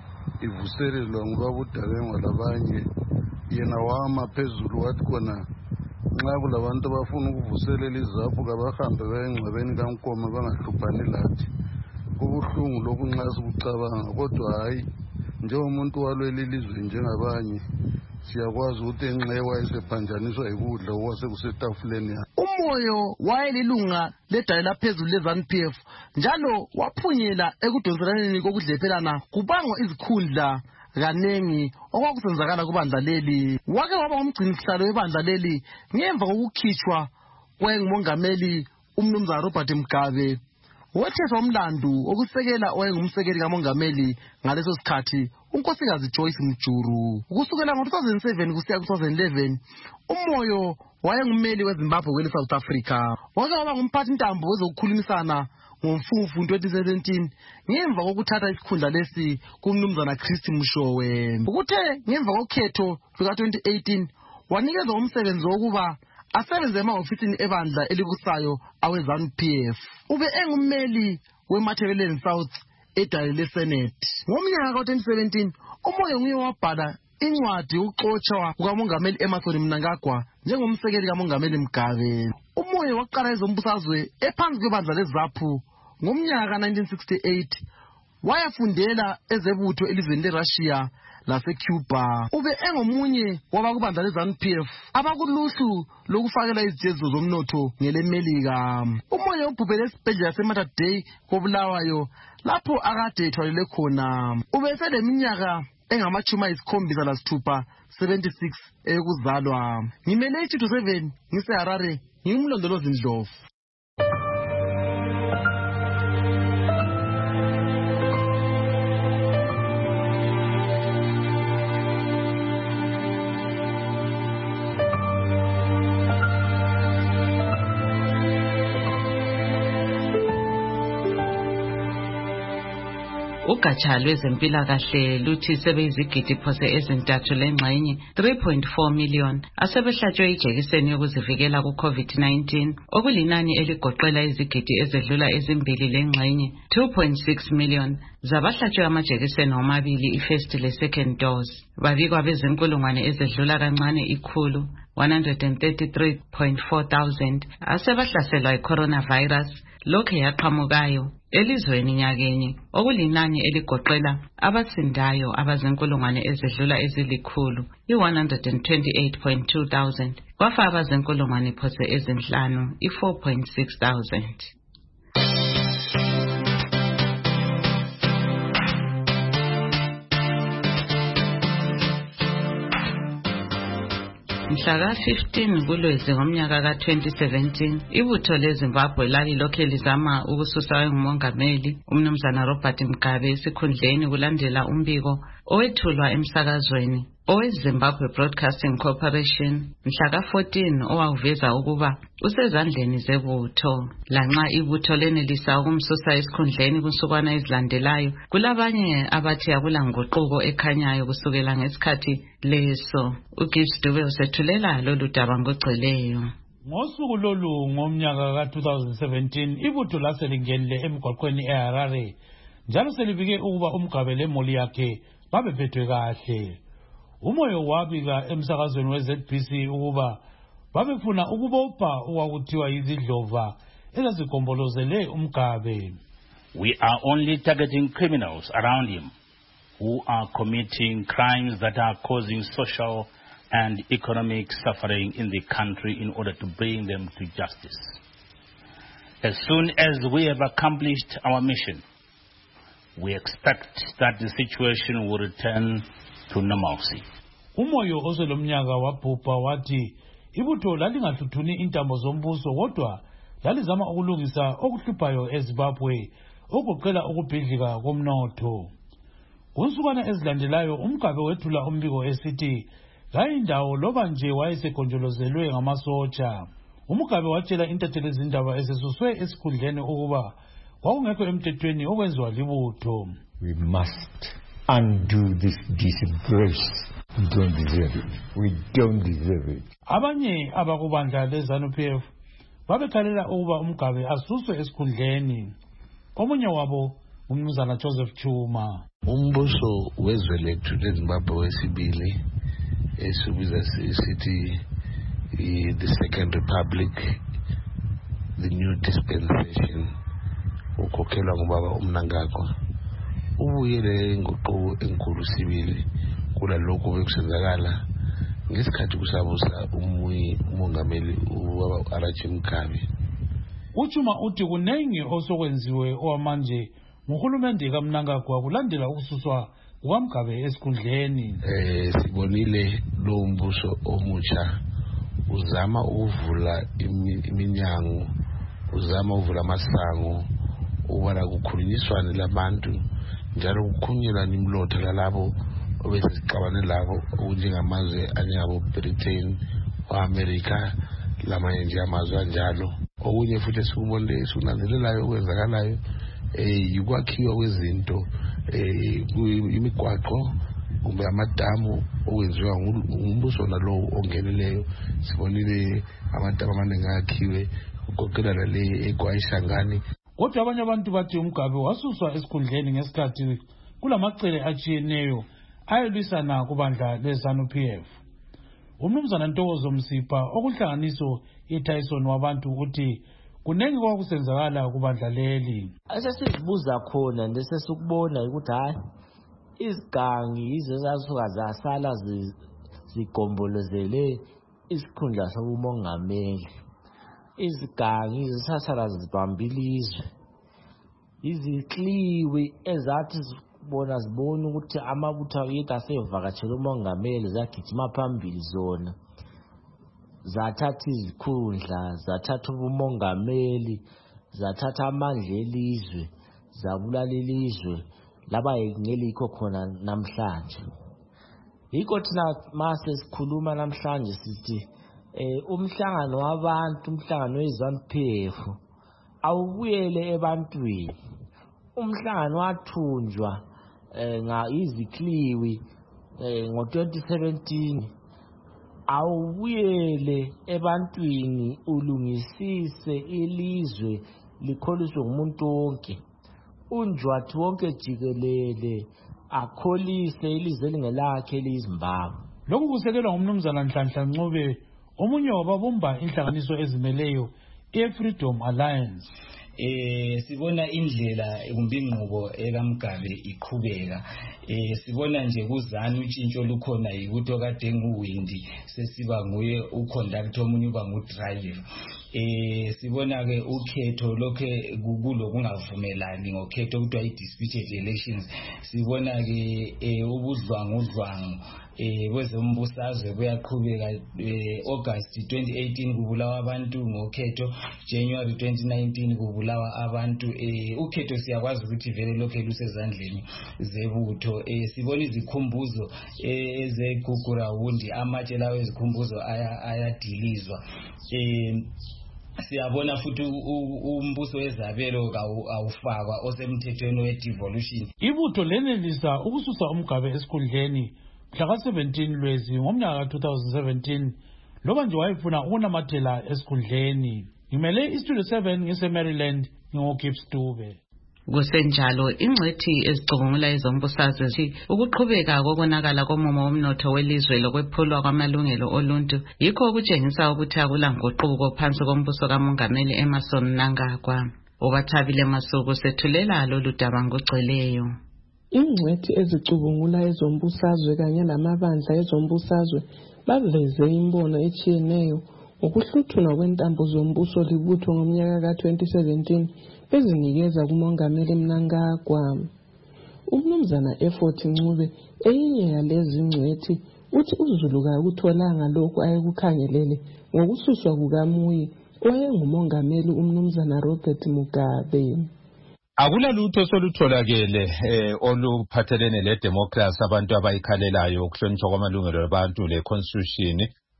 ivuselelwa ngubaba uDabengwa labanye. Yena wama phezulu wathi khona nxa kulabantu abafuna ukuvuselela iZAPHU kabahambe baye engcwabeni kaNkomo bangahluphani lathi. Kubuhlungu lokhu nxa sikucabanga, kodwa hayi njengomuntu walwela ilizwe njengabanye siyakwazi ukuthi enxewa esephanjaniswa yikudla okwasekusetafuleni yakhe. uMoyo wayelilunga ledale laphezulu leZANU-PF njalo waphunyela ekudonselaneni kokudlephelana kubangwa izikhundla kanengi okwakusenzakala kubandla leli. Wake waba ngumgcinisihlalo webandla leli ngemva kokukhitshwa kwengumongameli umnumzana Robert Mugabe wethethwa umlandu wokusekela owayengumsekeli kamongameli ngaleso sikhathi unkosikazi Joyce Mjuru. Kusukela ngo-2007 kusiya ku-2011 uMoyo wayengummeli weZimbabwe kwele South Africa. Wake waba ngumphathintambo wezokukhulumisana ngoMfumfu 2017 ngemva kokuthatha isikhundla lesi kumnumzana Christy Mshowe. Ukuthe ngemva kokhetho luka-2018 wanikezwa umsebenzi wokuba asebenze emahofisini ebandla elibusayo aweZANU-PF. Ube engummeli weMatabeleland South edale leSenate. Ngomnyaka ka-2017 uMoyo nguye wabhala incwadi yokuxotshwa kukamongameli Emmerson Mnangagwa njengomsekeli kamongameli Mugabe. uMoyo waqala ezombusazwe ephansi kwebandla leZAPHU ngomnyaka ka-1968 wayafundela ezebutho elizweni leRussia laseCuba. Ube engomunye wabakubandla leZANU-PF abakuluhlu lokufakela izijeziso zomnotho ngeleMelika. uMoyo ubhubhele esibhedlela seMater Dei koBulawayo lapho akade ethwalele khona. Ube seleminyaka engama-76 76 eyokuzalwa. Ngimele iThuto 7 ngiseHarare, ngimlondolozi Ndlovu. Ugatsha lwezempilakahle luthi sebeyizigidi phose ezintathu lengxenye 3.4 million asebehlatshwe ijekiseni yokuzivikela ku-COVID-19 okulinani eligoqela izigidi ezedlula ezimbili lengxenye 2.6 million zabahlatshwe amajekiseni omabili i-first le-second dose. Babikwa bezinkulungwane ezedlula kancane ikhulu 133.4 thousand asebahlaselwa yi-coronavirus lokhe yaqhamukayo elizweni nyakenye okulinani eligoqela abasindayo abazinkulungwane ezedlula ezilikhulu i-128.2 thousand kwafa abazinkulungwane phose ezinhlanu i-4.6 thousand. Mhlaka 15 kuLwezi ngomnyaka ka-2017 ibutho leZimbabwe lalilokhe lizama ukususa ngumongameli umnumzana Robert Mugabe esikhundleni kulandela umbiko owethulwa emsakazweni oweZimbabwe Broadcasting Corporation mhlaka 14 owaveza ukuba usezandleni zebutho. Lanxa ibutho lenelisa ukumsusa esikhundleni kunsukwana ezilandelayo, kulabanye abathi akulanguquko ekhanyayo kusukela ngesikhathi leso. uGibbs Dube usethulela lolu daba ngogcweleyo. Ngosuku lolu ngomnyaka ka-2017 ibutho laselingenile emgwaqweni eHarare njalo selibike ukuba uMugabe lemuli yakhe babephethwe kahle. Umoyo wabika emsakazweni we-ZBC ukuba babefuna ukubopha okwakuthiwa yizidlova ezazigombolozele uMgabe. We are only targeting criminals around him who are committing crimes that are causing social and economic suffering in the country in order to bring them to justice. As soon as we have accomplished our mission, we expect that the situation will return to normalcy. Umoyo oselomnyaka wabhubha wathi ibutho lalingahluthuni intambo zombuso kodwa lalizama ukulungisa okuhluphayo eZimbabwe okugoqela ukubhidlika komnotho. Kunsukwana ezilandelayo uMgabe wethula umbiko esithi kayindawo loba nje wayesegonjolozelwe ngamasotsha. uMgabe watshela intatheli izindaba esesuswe esikhundleni ukuba kwakungekho emthethweni okwenziwa libutho. We must undo this disgrace. We don't deserve it. We don't deserve it. Abanye abakubandla leZANU-PF babekhalela ukuba uMgabe asuswe esikhundleni. Omunye wabo uMnumzana Joseph Chuma. Umbuso wezwe lethu leZimbabwe wesibili esibiza sithi the Second Republic, the new dispensation, ukhokhelwa ngubaba uMnangagwa, ubuyele inguquko enkulu sibili kula lokho bekusenzakala ngesikhathi kusabusa umongameli ubaba Arachi Mgabe. Uchuma uthi kunengi osokwenziwe owamanje nguhulumende kaMnangagwa kulandela ukususwa kukaMgabe esikhundleni. Sibonile lo mbuso omutsha uzama ukuvula iminyango, uzama ukuvula amasango ubara kukhulunyiswane labantu njalo kukhunyelana imlotha lalabo obesixabane labo okunjengamazwe anjengabo Britain o-America lamanye nje amazwe anjalo. Okunye futhi esikubonile esikunanzelelayo okwenzakalayo yikwakhiwa kwezinto imigwaqo kumbe amadamu okwenziwa ngumbuso nalowo ongeneleyo. Sibonile amadamu amaningi akhiwe kugoqela nale eGwayishangani. Kodwa abanye abantu bathi uMgabe wasuswa esikhundleni ngesikhathi kulamacele atshiyeneyo ayelwisana kubandla leZANU-PF. uMnumzana Ntokozo Msipha okuhlanganiso iTyson wabantu uthi kunengi kwakusenzakala kubandla leli. Asesizibuza khona lesesukubona ukuthi hayi izigangi yizo zasuka zasala zigombolozele isikhundla sobumongameli. Izigangi zisasala zibambile izwe. Izikliwi ezathi zibona ukuthi amabutho yethu asevakatshela umongameli zagijima phambili zona. Zathatha izikhundla, zathatha ubumongameli, zathatha amandla elizwe, zabulala ilizwe laba ngelikho khona namhlanje. Yikho thina mase sikhuluma namhlanje sithi umhlangano wabantu, umhlangano weZANU-PF awubuyele ebantwini. Umhlangano wathunjwa izikliwi ngo-2017 awubuyele ebantwini ulungisise ilizwe likholiswe ngumuntu wonke. Unjwathi wonke jikelele akholise ilizwe lingelakhe eliyiZimbabwe. Lokhu kusekelwa nguMnumzana Nhlanhla Ncube omunye wababumba inhlanganiso ezimeleyo iFreedom Alliance. Sibona indlela kumbe inqubo ekaMgabe iqhubeka. Sibona nje kuZANU utshintsho lukhona yikuthi okade nguWindi sesiba nguye uconductor omunye uba ngudriver. Sibona ke ukhetho lokhe kulokungavumelani ngokhetho okuthiwa i-disputed elections. Sibona ke ubudlwangudlwangu kwezombusazwe kuyaqhubeka. August 2018 kubulawa abantu ngokhetho, January 2019 kubulawa abantu. Ukhetho siyakwazi ukuthi vele lokhe lusezandleni zebutho. Sibona izikhumbuzo ezegugura wundi, amatshe lawo ezikhumbuzo ayadilizwa. Siyabona futhi umbuso wezabelo awufakwa osemthethweni we-devolution. Ibutho lenelisa ukususa uMgabe esikhundleni mhla ka-17 Lwezi ngomnyaka ka-2017 loba nje wayefuna ukunamathela esikhundleni. Ngimele iStudio 7 ngise-Maryland, ngingoGibbs Dube. Kusenjalo ingcwethi ezicubungula ezombusazwe zithi ukuqhubeka kokonakala komumo womnotho welizwe lokwephulwa kwamalungelo oluntu yikho okutshengisa ukuthi akula nguquko phansi kombuso kaMongameli Emmerson Mnangagwa. Ubathabile Masuku sethulela lolu daba ngogcweleyo. Ingcwethi ezicubungula ezombusazwe kanye lamabandla ezombusazwe baveze imbono etshiyeneyo ngokuhluthuna kwentambo zombuso libutho ngomnyaka ka-2017 ezinikeza kuMongameli Mnangagwa. Umnumzana Effort Ncube eyinye yalezi ngcwethi uthi uZulu kakutholanga lokhu ayekukhangelele ngokususwa kukaMuyi owayengumongameli umnumzana Robert Mugabe. Akula lutho solutholakele oluphathelene ledemocracy abantu abayikhalelayo ukuhlonishwa kwamalungelo abantu leconstitution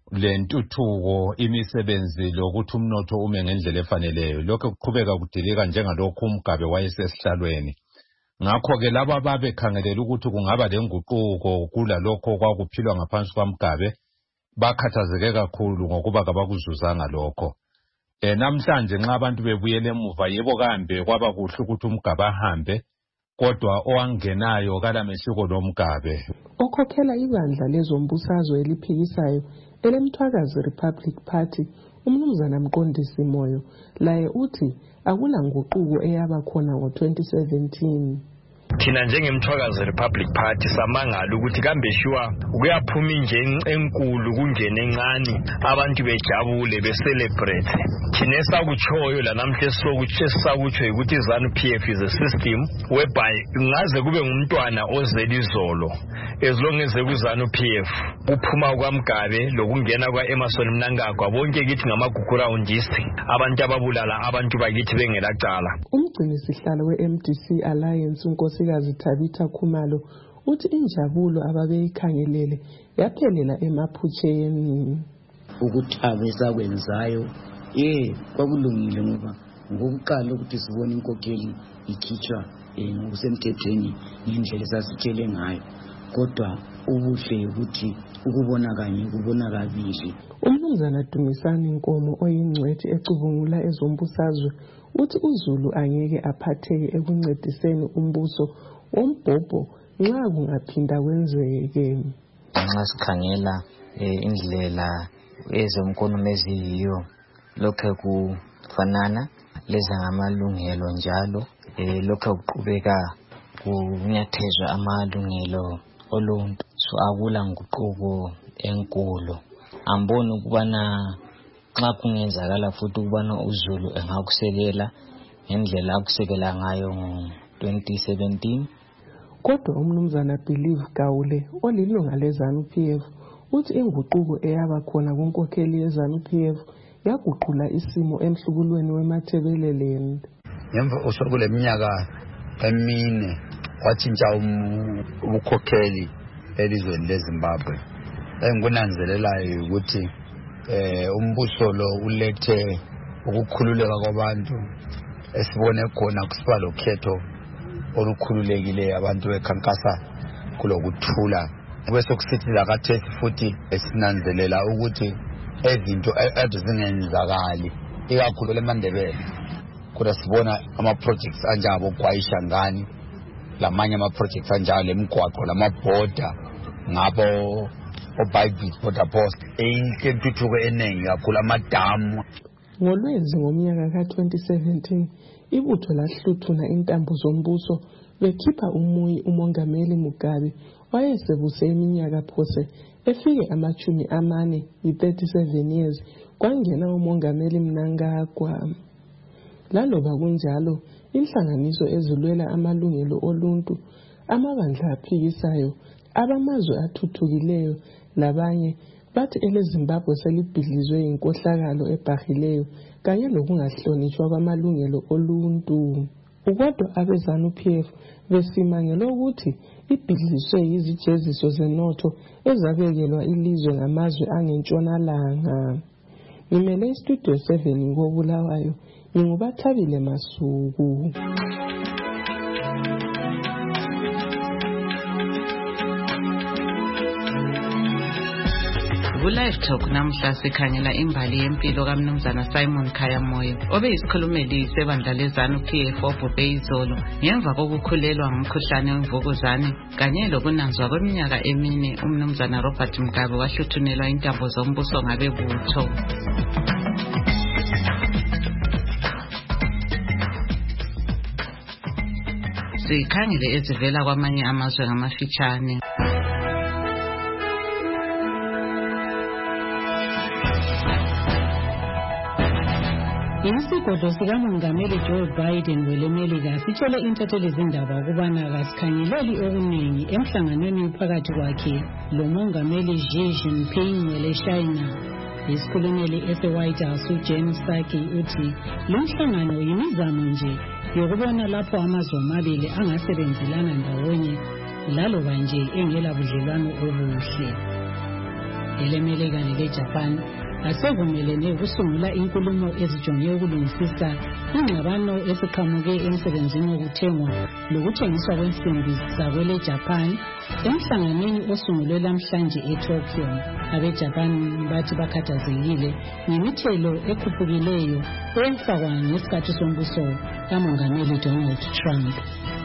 lentuthuko imisebenzi lokuthi umnotho ume ngendlela efaneleyo. Lokho kuqhubeka kudilika njengalokhu uMgabe wayesesihlalweni. Ngakho-ke laba babekhangelela ukuthi kungaba lenguquko kulalokho kwakuphilwa ngaphansi kwaMgabe bakhathazeke kakhulu ngokuba kabakuzuzanga lokho. Namhlanje nxa abantu bebuyele emuva yebo kambe kwaba kuhle ukuthi uMgabe ahambe kodwa owangenayo kalamehluko loMgabe. Okhokhela ibandla lezombusazwe eliphikisayo elemthwakazi Republic Party umnumzana Mqondisi Moyo laye uthi akula nguquko eyaba khona ngo-2017. Thina njengemthwakazi Republic Party samangala ukuthi kambe shuwa kuyaphuma inje enkulu kungene encane abantu bejabule becelebrate. Thina esakutshoyo la namhle sokutsho ukuthi ZANU-PF is a system whereby ngaze kube ngumntwana ozela izolo as long as ku-ZANU-PF kuphuma kwaMgabe lokungena kwa-Emmerson Mnangagwa bonke kithi ngamagugurawundist abantu ababulala abantu bakithi bengelacala. Umgcini sihlalo we-MDC Alliance unkosikazi Tabitha Khumalo uthi injabulo ababeyikhangelele yaphelela emaphutsheni. Ukuthabe sakwenzayo kwakulungile ngoba ngokuqala ukuthi sibone inkokheli ikhitshwa ngokusemthethweni ngendlela esasitshele ngayo, kodwa ubuhle ukuthi ukubona kanye kubona kabili. Umnumzana Dumisani Nkomo oyingcwethi ecubungula ezombusazwe uthi uZulu angeke aphatheke ekuncediseni umbuso wombhobho nxa kungaphinda kwenzeke. Nxa sikhangela indlela ezomkonomi eziyiyo lokho kufanana leza ngamalungelo njalo lokho kuqhubeka kunyathezwa amalungelo oluntu, so akula nguquko enkulu. Amboni ukubana xa kungenzakala futhi ukubana uZulu engakusekela ngendlela akusekela ngayo ngo-2017. Kodwa umnumzana Believe Gawule olilunga leZANU-PF uthi inguquko eyaba khona kunkokheli yeZANU-PF yaguqula isimo emhlukulweni weMathebeleleni. Ngemva osokule minyaka emine kwatshintsha ubukhokheli elizweni leZimbabwe. Engikunanzelelayo ukuthi umbuso lo ulethe ukukhululeka kwabantu esibone khona kusiba lokhetho olukhululekileyo abantu bekhankasa kulokuthula. Bese kusithi lakathesi futhi esinanzelela ukuthi ezinto ezingenzakali ikakhulu leMandebele kodwa sibona ama-projects anjabo Gwayishangani lamanye ama-projects anjalo lemigwaqo lamabhoda ngabo oBhayibhili border post intuthuko eningi kakhulu amadamu. Ngolwezi ngomnyaka ka-2017 ibutho lahluthuna intambo zombuso bekhipha umuyi uMongameli Mugabe wayesebuse iminyaka phose efike ama-40 i-37 years kwangena uMongameli Mnangagwa. Laloba kunjalo inhlanganiso ezilwela amalungelo oluntu, amabandla aphikisayo, abamazwe athuthukileyo labanye bathi eleZimbabwe selibhidlizwe inkohlakalo ebhahileyo kanye lokungahlonishwa kwamalungelo oluntu. Kodwa abeZANU-PF besimangela ukuthi ibhidliswe yizijeziso zenotho ezabekelwa ilizwe ngamazwe angentshonalanga. Ngimele istudio 7 koBulawayo, ngingubathabile Masuku. Ku-Live Talk namhla sikhangela imbali yempilo kaMnumzana Simon Khayamoyo obeyisikhulumeli sebandla leZANU-PF obhubhe izolo ngemva kokukhulelwa ngumkhuhlane wemvukuzane kanye lokunanzwa kweminyaka emine. uMnumzana Robert Mugabe wahluthunelwa intambo zombuso ngabebutho. Sikhangele ezivela kwamanye amazwe ngamafitshane. Isigodlo sikamongameli Joe Biden welemelika sitshele intatheli zindaba ukubana kasikhangeleli okuningi emhlanganweni phakathi kwakhe lomongameli Xi Jinping weleChina. Isikhulumeli ese-White House uJen Psaki uthi lo mhlangano yimizamo nje yokubona lapho amazwe amabili angasebenzelana ndawonye laloba nje engela budlelwano obuhle. Elemelika neleJapan asevumelene ukusungula inkulumo ezijonge ukulungisisa ingxabano esiqhamuke emsebenzini wokuthengwa lokuthengiswa kwensimbi zakweleJapan emhlanganweni osungulwe namhlanje eTokyo. AbeJapan bathi bakhathazekile ngemithelo ekhuphukileyo eyafakwa ngesikhathi sombuso kamongameli Donald Trump.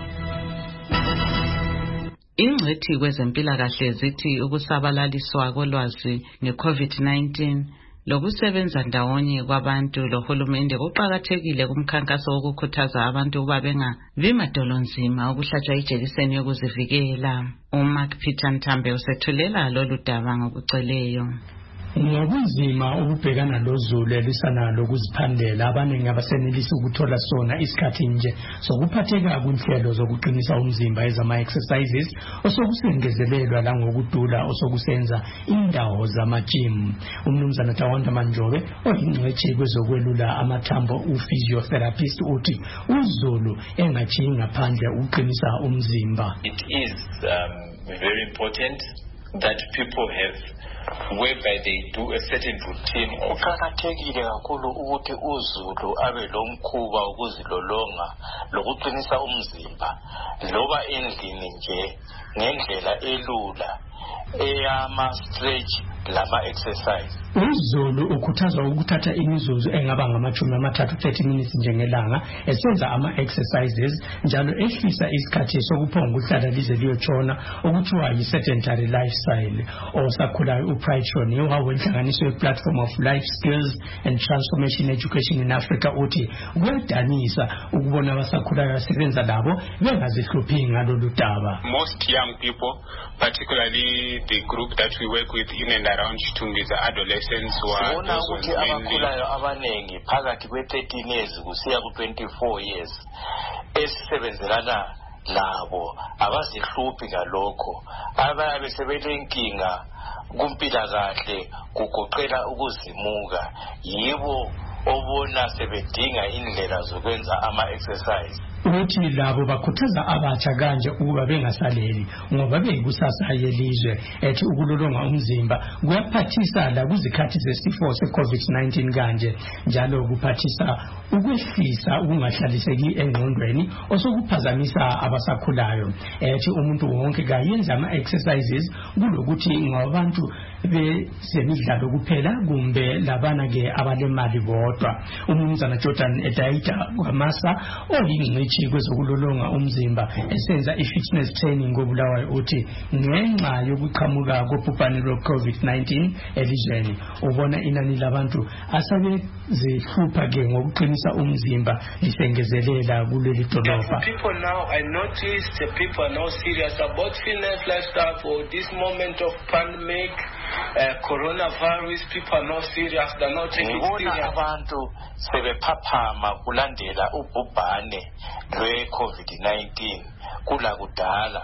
Ingcwethi kwezempilakahle zithi ukusabalaliswa kolwazi nge-COVID-19 lokusebenza ndawonye kwabantu lohulumende kuqakathekile kumkhankaso wokukhuthaza abantu ukuba bengabi madolonzima ukuhlatshwa ijekiseni yokuzivikela. uMark Peter Ntambe usethulela lolu daba ngokuceleyo. Ngobunzima ukubhekana lozulu elisana lokuziphandela abaningi abasenelisa ukuthola sona isikhathi nje sokuphatheka kwinhlelo zokuqinisa umzimba ezama-exercises osokusengezelelwa langokudula osokusenza indawo zamajim. uMnumzana Tawanda Manjobe oyingcwethi kwezokwelula amathambo u-physiotherapist uthi uzulu engajiyi ngaphandle ukuqinisa umzimba. It is very important that people have whereby they do a certain routine. Kuqakathekile kakhulu ukuthi uzulu abe lomkhuba ukuzilolonga lokuqinisa umzimba loba endlini nje ngendlela elula eyama stretch lama exercise. Uzulu ukhuthazwa ukuthatha imizuzu engaba ngama-30 30 minutes njengelanga esenza ama-exercises njalo ehlisa isikhathi sokuphonga ukuhlala lize liyotshona okuthiwa yi-sedentary lifestyle. Osakhulayo uPride Shoni owenhlanganiso ye-Platform of Life Skills and Transformation Education in Africa uthi kuyadanisa ukubona abasakhulayo asebenza labo bengazihluphi ngalolu daba. Most young people, particularly the group that we work with in and around Chitungi, the adolescents who are ukuthi abakhulayo abanengi phakathi kwe-13 years kusiya ku-24 years esisebenzelana labo abazihluphi ngalokho ababe sebelenkinga kumpilakahle kugoqela ukuzimuka yibo obona sebedinga indlela zokwenza ama-exercise. Uthi labo bakhuthaza abatsha kanje ukuba bengasaleli ngoba beyikusasa yelizwe ethi ukulolonga umzimba kuyaphathisa la kuzikhathi zesifo se-COVID-19 kanje njalo kuphathisa ukwehlisa ukungahlaliseki engqondweni osokuphazamisa abasakhulayo. Ethi umuntu wonke kayenza ama-exercises kulokuthi ngabantu bezemidlalo kuphela kumbe labana ke abalemali bodwa. uMnumzana Jordan Edaita kwamasa oyingcwethi kwezokulolonga umzimba esenza i-fitness training koBulawayo uthi ngenxa yokuqhamuka kobhubhane lwe-COVID-19 elizweni ubona inani labantu asebezihlupha ke ngokuqinisa umzimba lisengezelela kuleli dolobha. People now, I noticed people are now serious about fitness lifestyle for this moment of pandemic, coronavirus. People are not serious, they're not taking it serious. Abantu sebephaphama kulandela ubhubhane lwe-COVID-19 kula kudala.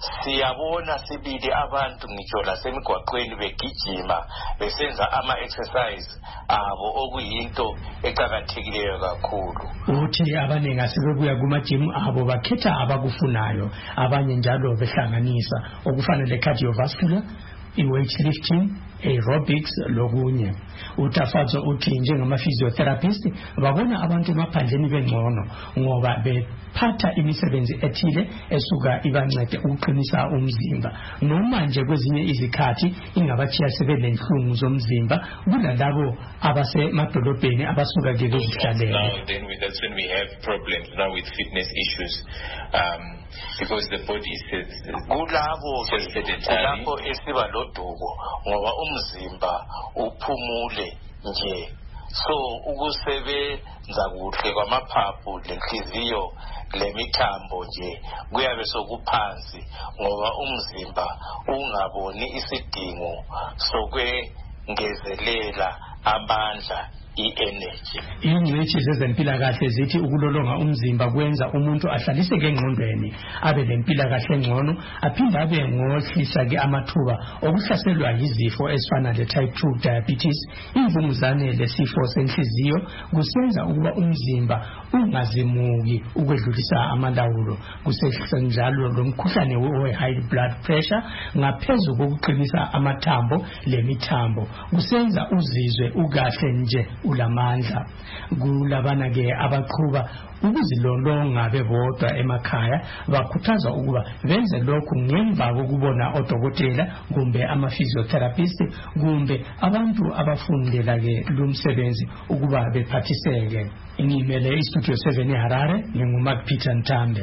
Siyabona sibili abantu ngitsho lasemigwaqweni begijima besenza ama-exercise abo okuyinto eqakathekileyo kakhulu. Uthi abaningi asebebuya kumajimu abo bakhetha abakufunayo abanye njalo behlanganisa okufana le-cardiovascular, i-weightlifting aerobics lokunye. Utafazo uthi njengama-physiotherapist babona abantu emaphandleni bengcono ngoba bephatha imisebenzi ethile esuka ibancede ukuqinisa umzimba. Noma nje kwezinye izikhathi ingabathiya sebelenhlungu zomzimba kulalabo abasemadolobheni abasuka ke bezihlalele. That's when we have problems now with fitness issues. Because the body is kulapho esiba lodubo ngoba umzimba uphumule nje, so ukusebenza kuhle kwamaphaphu lenhliziyo lemithambo nje kuyabe sokuphansi ngoba umzimba ungaboni isidingo sokwengezelela amandla i-energy. Ingcitshi zezempilakahle zithi ukulolonga umzimba kwenza umuntu ahlaliseke engqondweni, abe lempilakahle engcono, aphinde abe ngohlisa ke amathuba okuhlaselwa yizifo ezifana le-type 2 diabetes, imvunguzane lesifo senhliziyo, kusenza ukuba umzimba ungazimuki ukwedlulisa amalawulo. Kusenjalo lomkhuhlane we-high blood pressure ngaphezu kokuqinisa amathambo lemithambo, kusenza uzizwe ukahle nje ulamandla. Kulabana ke abaqhuba ukuzilolonga bebodwa emakhaya bakhuthaza ukuba benze lokhu ngemva kokubona odokotela kumbe ama-physiotherapist kumbe abantu abafundela ke lumsebenzi ukuba bephathiseke. Ngimele istudio 7 eHarare, nginguMark Peter Ntambe.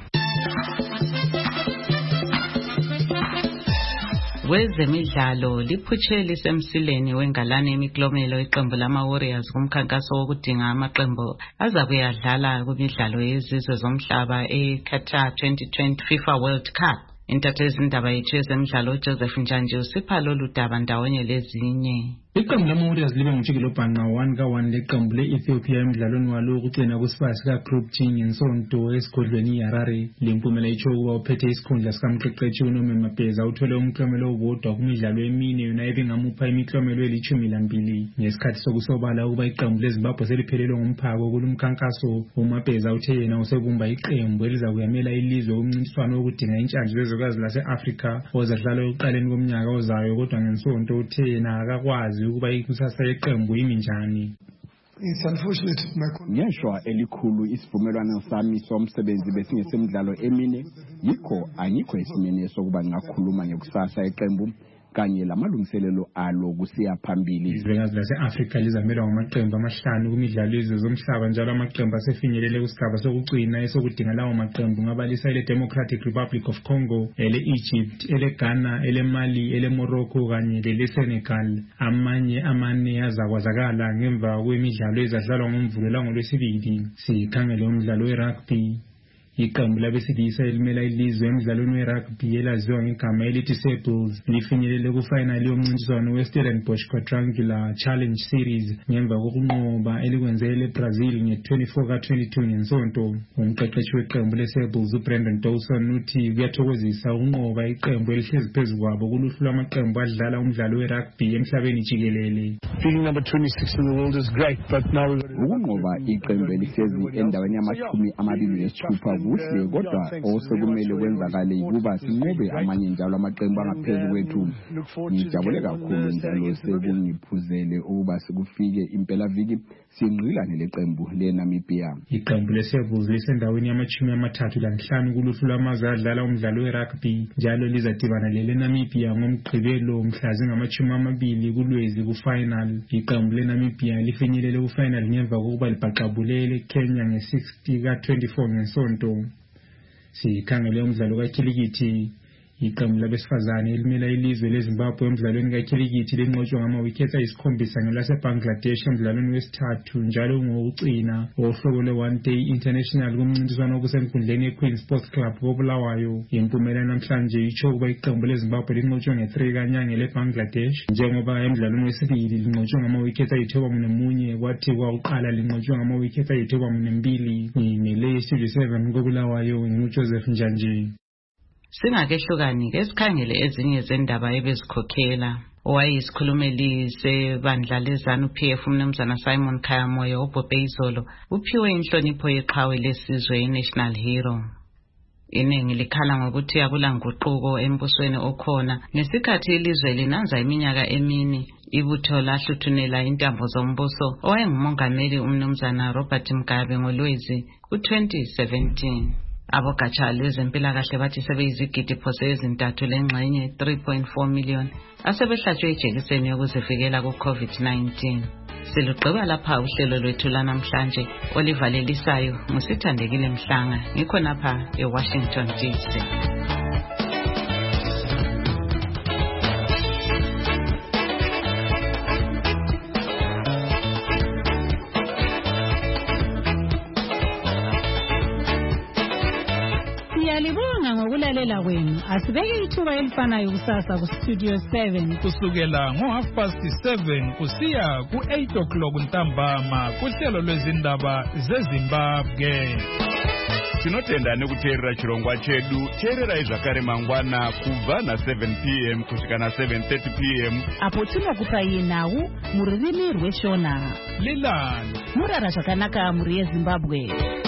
Wezemidlalo liphuthe lisemsileni wengalane emiklomelo iqembu lama-Warriors kumkhankaso wokudinga amaqembu azakuyadlala kumidlalo yezizwe zomhlaba eQatar 2020 FIFA World Cup. Intatheli izindaba yethu yezemidlalo Joseph Njanje usipha lolu daba ndawonye lezinye. Iqembu lama-Warriors libe ngujikelo bhanqa 1-1 leqembu le-Ethiopia emidlalweni walo ukugcina kusifaka sika-Group G ngensonto esigodlweni iHarare. Le mpumela itsho ukuba uphethe isikhundla sikamqeqeshi uNome Mabheza uthole umklomelo owodwa kumidlalo emine yona ebingamupha imiklomelo eli-12 ngesikhathi sokusobala ukuba iqembu leZimbabwe seliphelelwe ngumphako kulumkhankaso. uMabheza uthe yena usebumba iqembu elizakuyamela ilizwe kumncintiswano wokudinga intshantshi lwezwekazi lase-Afrika ozadlala ekuqaleni komnyaka ozayo, kodwa ngensonto uthe yena akakwazi ukuba ikusasa yeqembu yimi njani. Ngeshwa elikhulu isivumelwano sami somsebenzi besingesemidlalo emine, yikho angikho esimeni sokuba ngakhuluma ngekusasa yeqembu kanye lamalungiselelo alo kusiya phambili. Izwekazi lase-Afrika lizamelwa ngamaqembu amahlanu kumidlalo yezwe zomhlaba, njalo amaqembu asefinyelele kusigaba sokugcina esokudinga lawo maqembu ngabalisa ele-Democratic Republic of Congo, ele-Egypt, ele-Ghana, ele-Mali, ele-Morocco kanye lele-Senegal. Amanye amane azakwazakala ngemva kwemidlalo ezadlalwa ngoMvulo langolwesibili. Sikhangele umdlalo we-rugby. Iqembu labesilisa elimela ilizwe emidlalweni we-rugby elaziwa ngegama elithi Sables lifinyelele kufinali yomncintiswano we-Stellenbosch Quadrangular Challenge Series ngemva kokunqoba elikwenze leBrazil nge-24 ka-22 ngensonto. Umqeqeshi weqembu le-Sables uBrendan Dawson uthi kuyathokozisa ukunqoba iqembu elihlezi phezu kwabo kuluhlu lwamaqembu adlala umdlalo we-rugby emhlabeni jikelele. Ukunqoba iqembu elihlezi endaweni yama-26 kuhle, kodwa osekumele kwenzakale ukuba sinqobe amanye njalo amaqembu angaphezu kwethu. Ngijabule kakhulu njalo sekungiphuzele ukuba sikufike impelaviki sinqilane leqembu leNamibia. Iqembu leSevils lisendaweni yama-35 kuluhlu lwamazwe adlala umdlalo we-rugby, njalo lizadibana leNamibia ngomgqibelo mhla zingama-20 kuLwezi kufinal. Iqembu leNamibia lifinyelele kufinal ngemva kokuba libhaqabulele Kenya nge-60 ka-24 ngensonto. Sikhangele umdlalo kakhilikithi. Iqembu labesifazane elimela ilizwe leZimbabwe emidlalweni kakhilikithi linqotshwa ngama-wickets ayi7 ngelaseBangladesh emidlalweni wesithathu njalo ngokugcina ohlobo lwe-One Day International kumncintiswano okusenkundleni yeQueen Sports Club koBulawayo. Impumela namhlanje itsho ukuba iqembu leZimbabwe linqotshwe nge-3 kanyanga leBangladesh, njengoba emidlalweni wesibili linqotshwe ngama-wickets ayi9 kwathi kwakuqala linqotshwe ngama-wickets ayi2. Ngimele iStudio 7 koBulawayo, nginguJoseph Njanje. Singakehlukani ke sikhangele ezinye zendaba ebezikhokhela. Owayisikhulumeli sebandla leZANU-PF umnumzana Simon Khayamoya obhubhe izolo uphiwe inhlonipho yeqhawe lesizwe i-National Hero. Iningi likhala ngokuthi akulanguquko embusweni okhona ngesikhathi ilizwe linanza iminyaka emini ibutho lahluthunela intambo zombuso owayengumongameli umnumzana Robert Mugabe ngoLwezi ku-2017. Abogatsha lwezempilakahle bathi sebeyizigidi phose ezintathu lengxenye 3.4 million asebehlatshwe ijekiseni yokuzivikela ku-COVID-19. Silugqiba lapha uhlelo lwethu lanamhlanje olivalelisayo nguSithandekile Mhlanga ngikhonapha eWashington DC. Siyalibonga ngokulalela kwenu. Asibeke ithuba elifanayo kusasa ku Studio 7 kusukela ngo7:30 kusiya ku8 ntambama kuhlelo lwezindaba zeZimbabwe. Tinotenda nekuteerera chirongwa chedu. Teererai zvakare mangwana kubva na7 p.m. kusvika na7:30 p.m. apo tinokupai nhau mururimi rweshona. Lilani murara zvakanaka muri yeZimbabwe.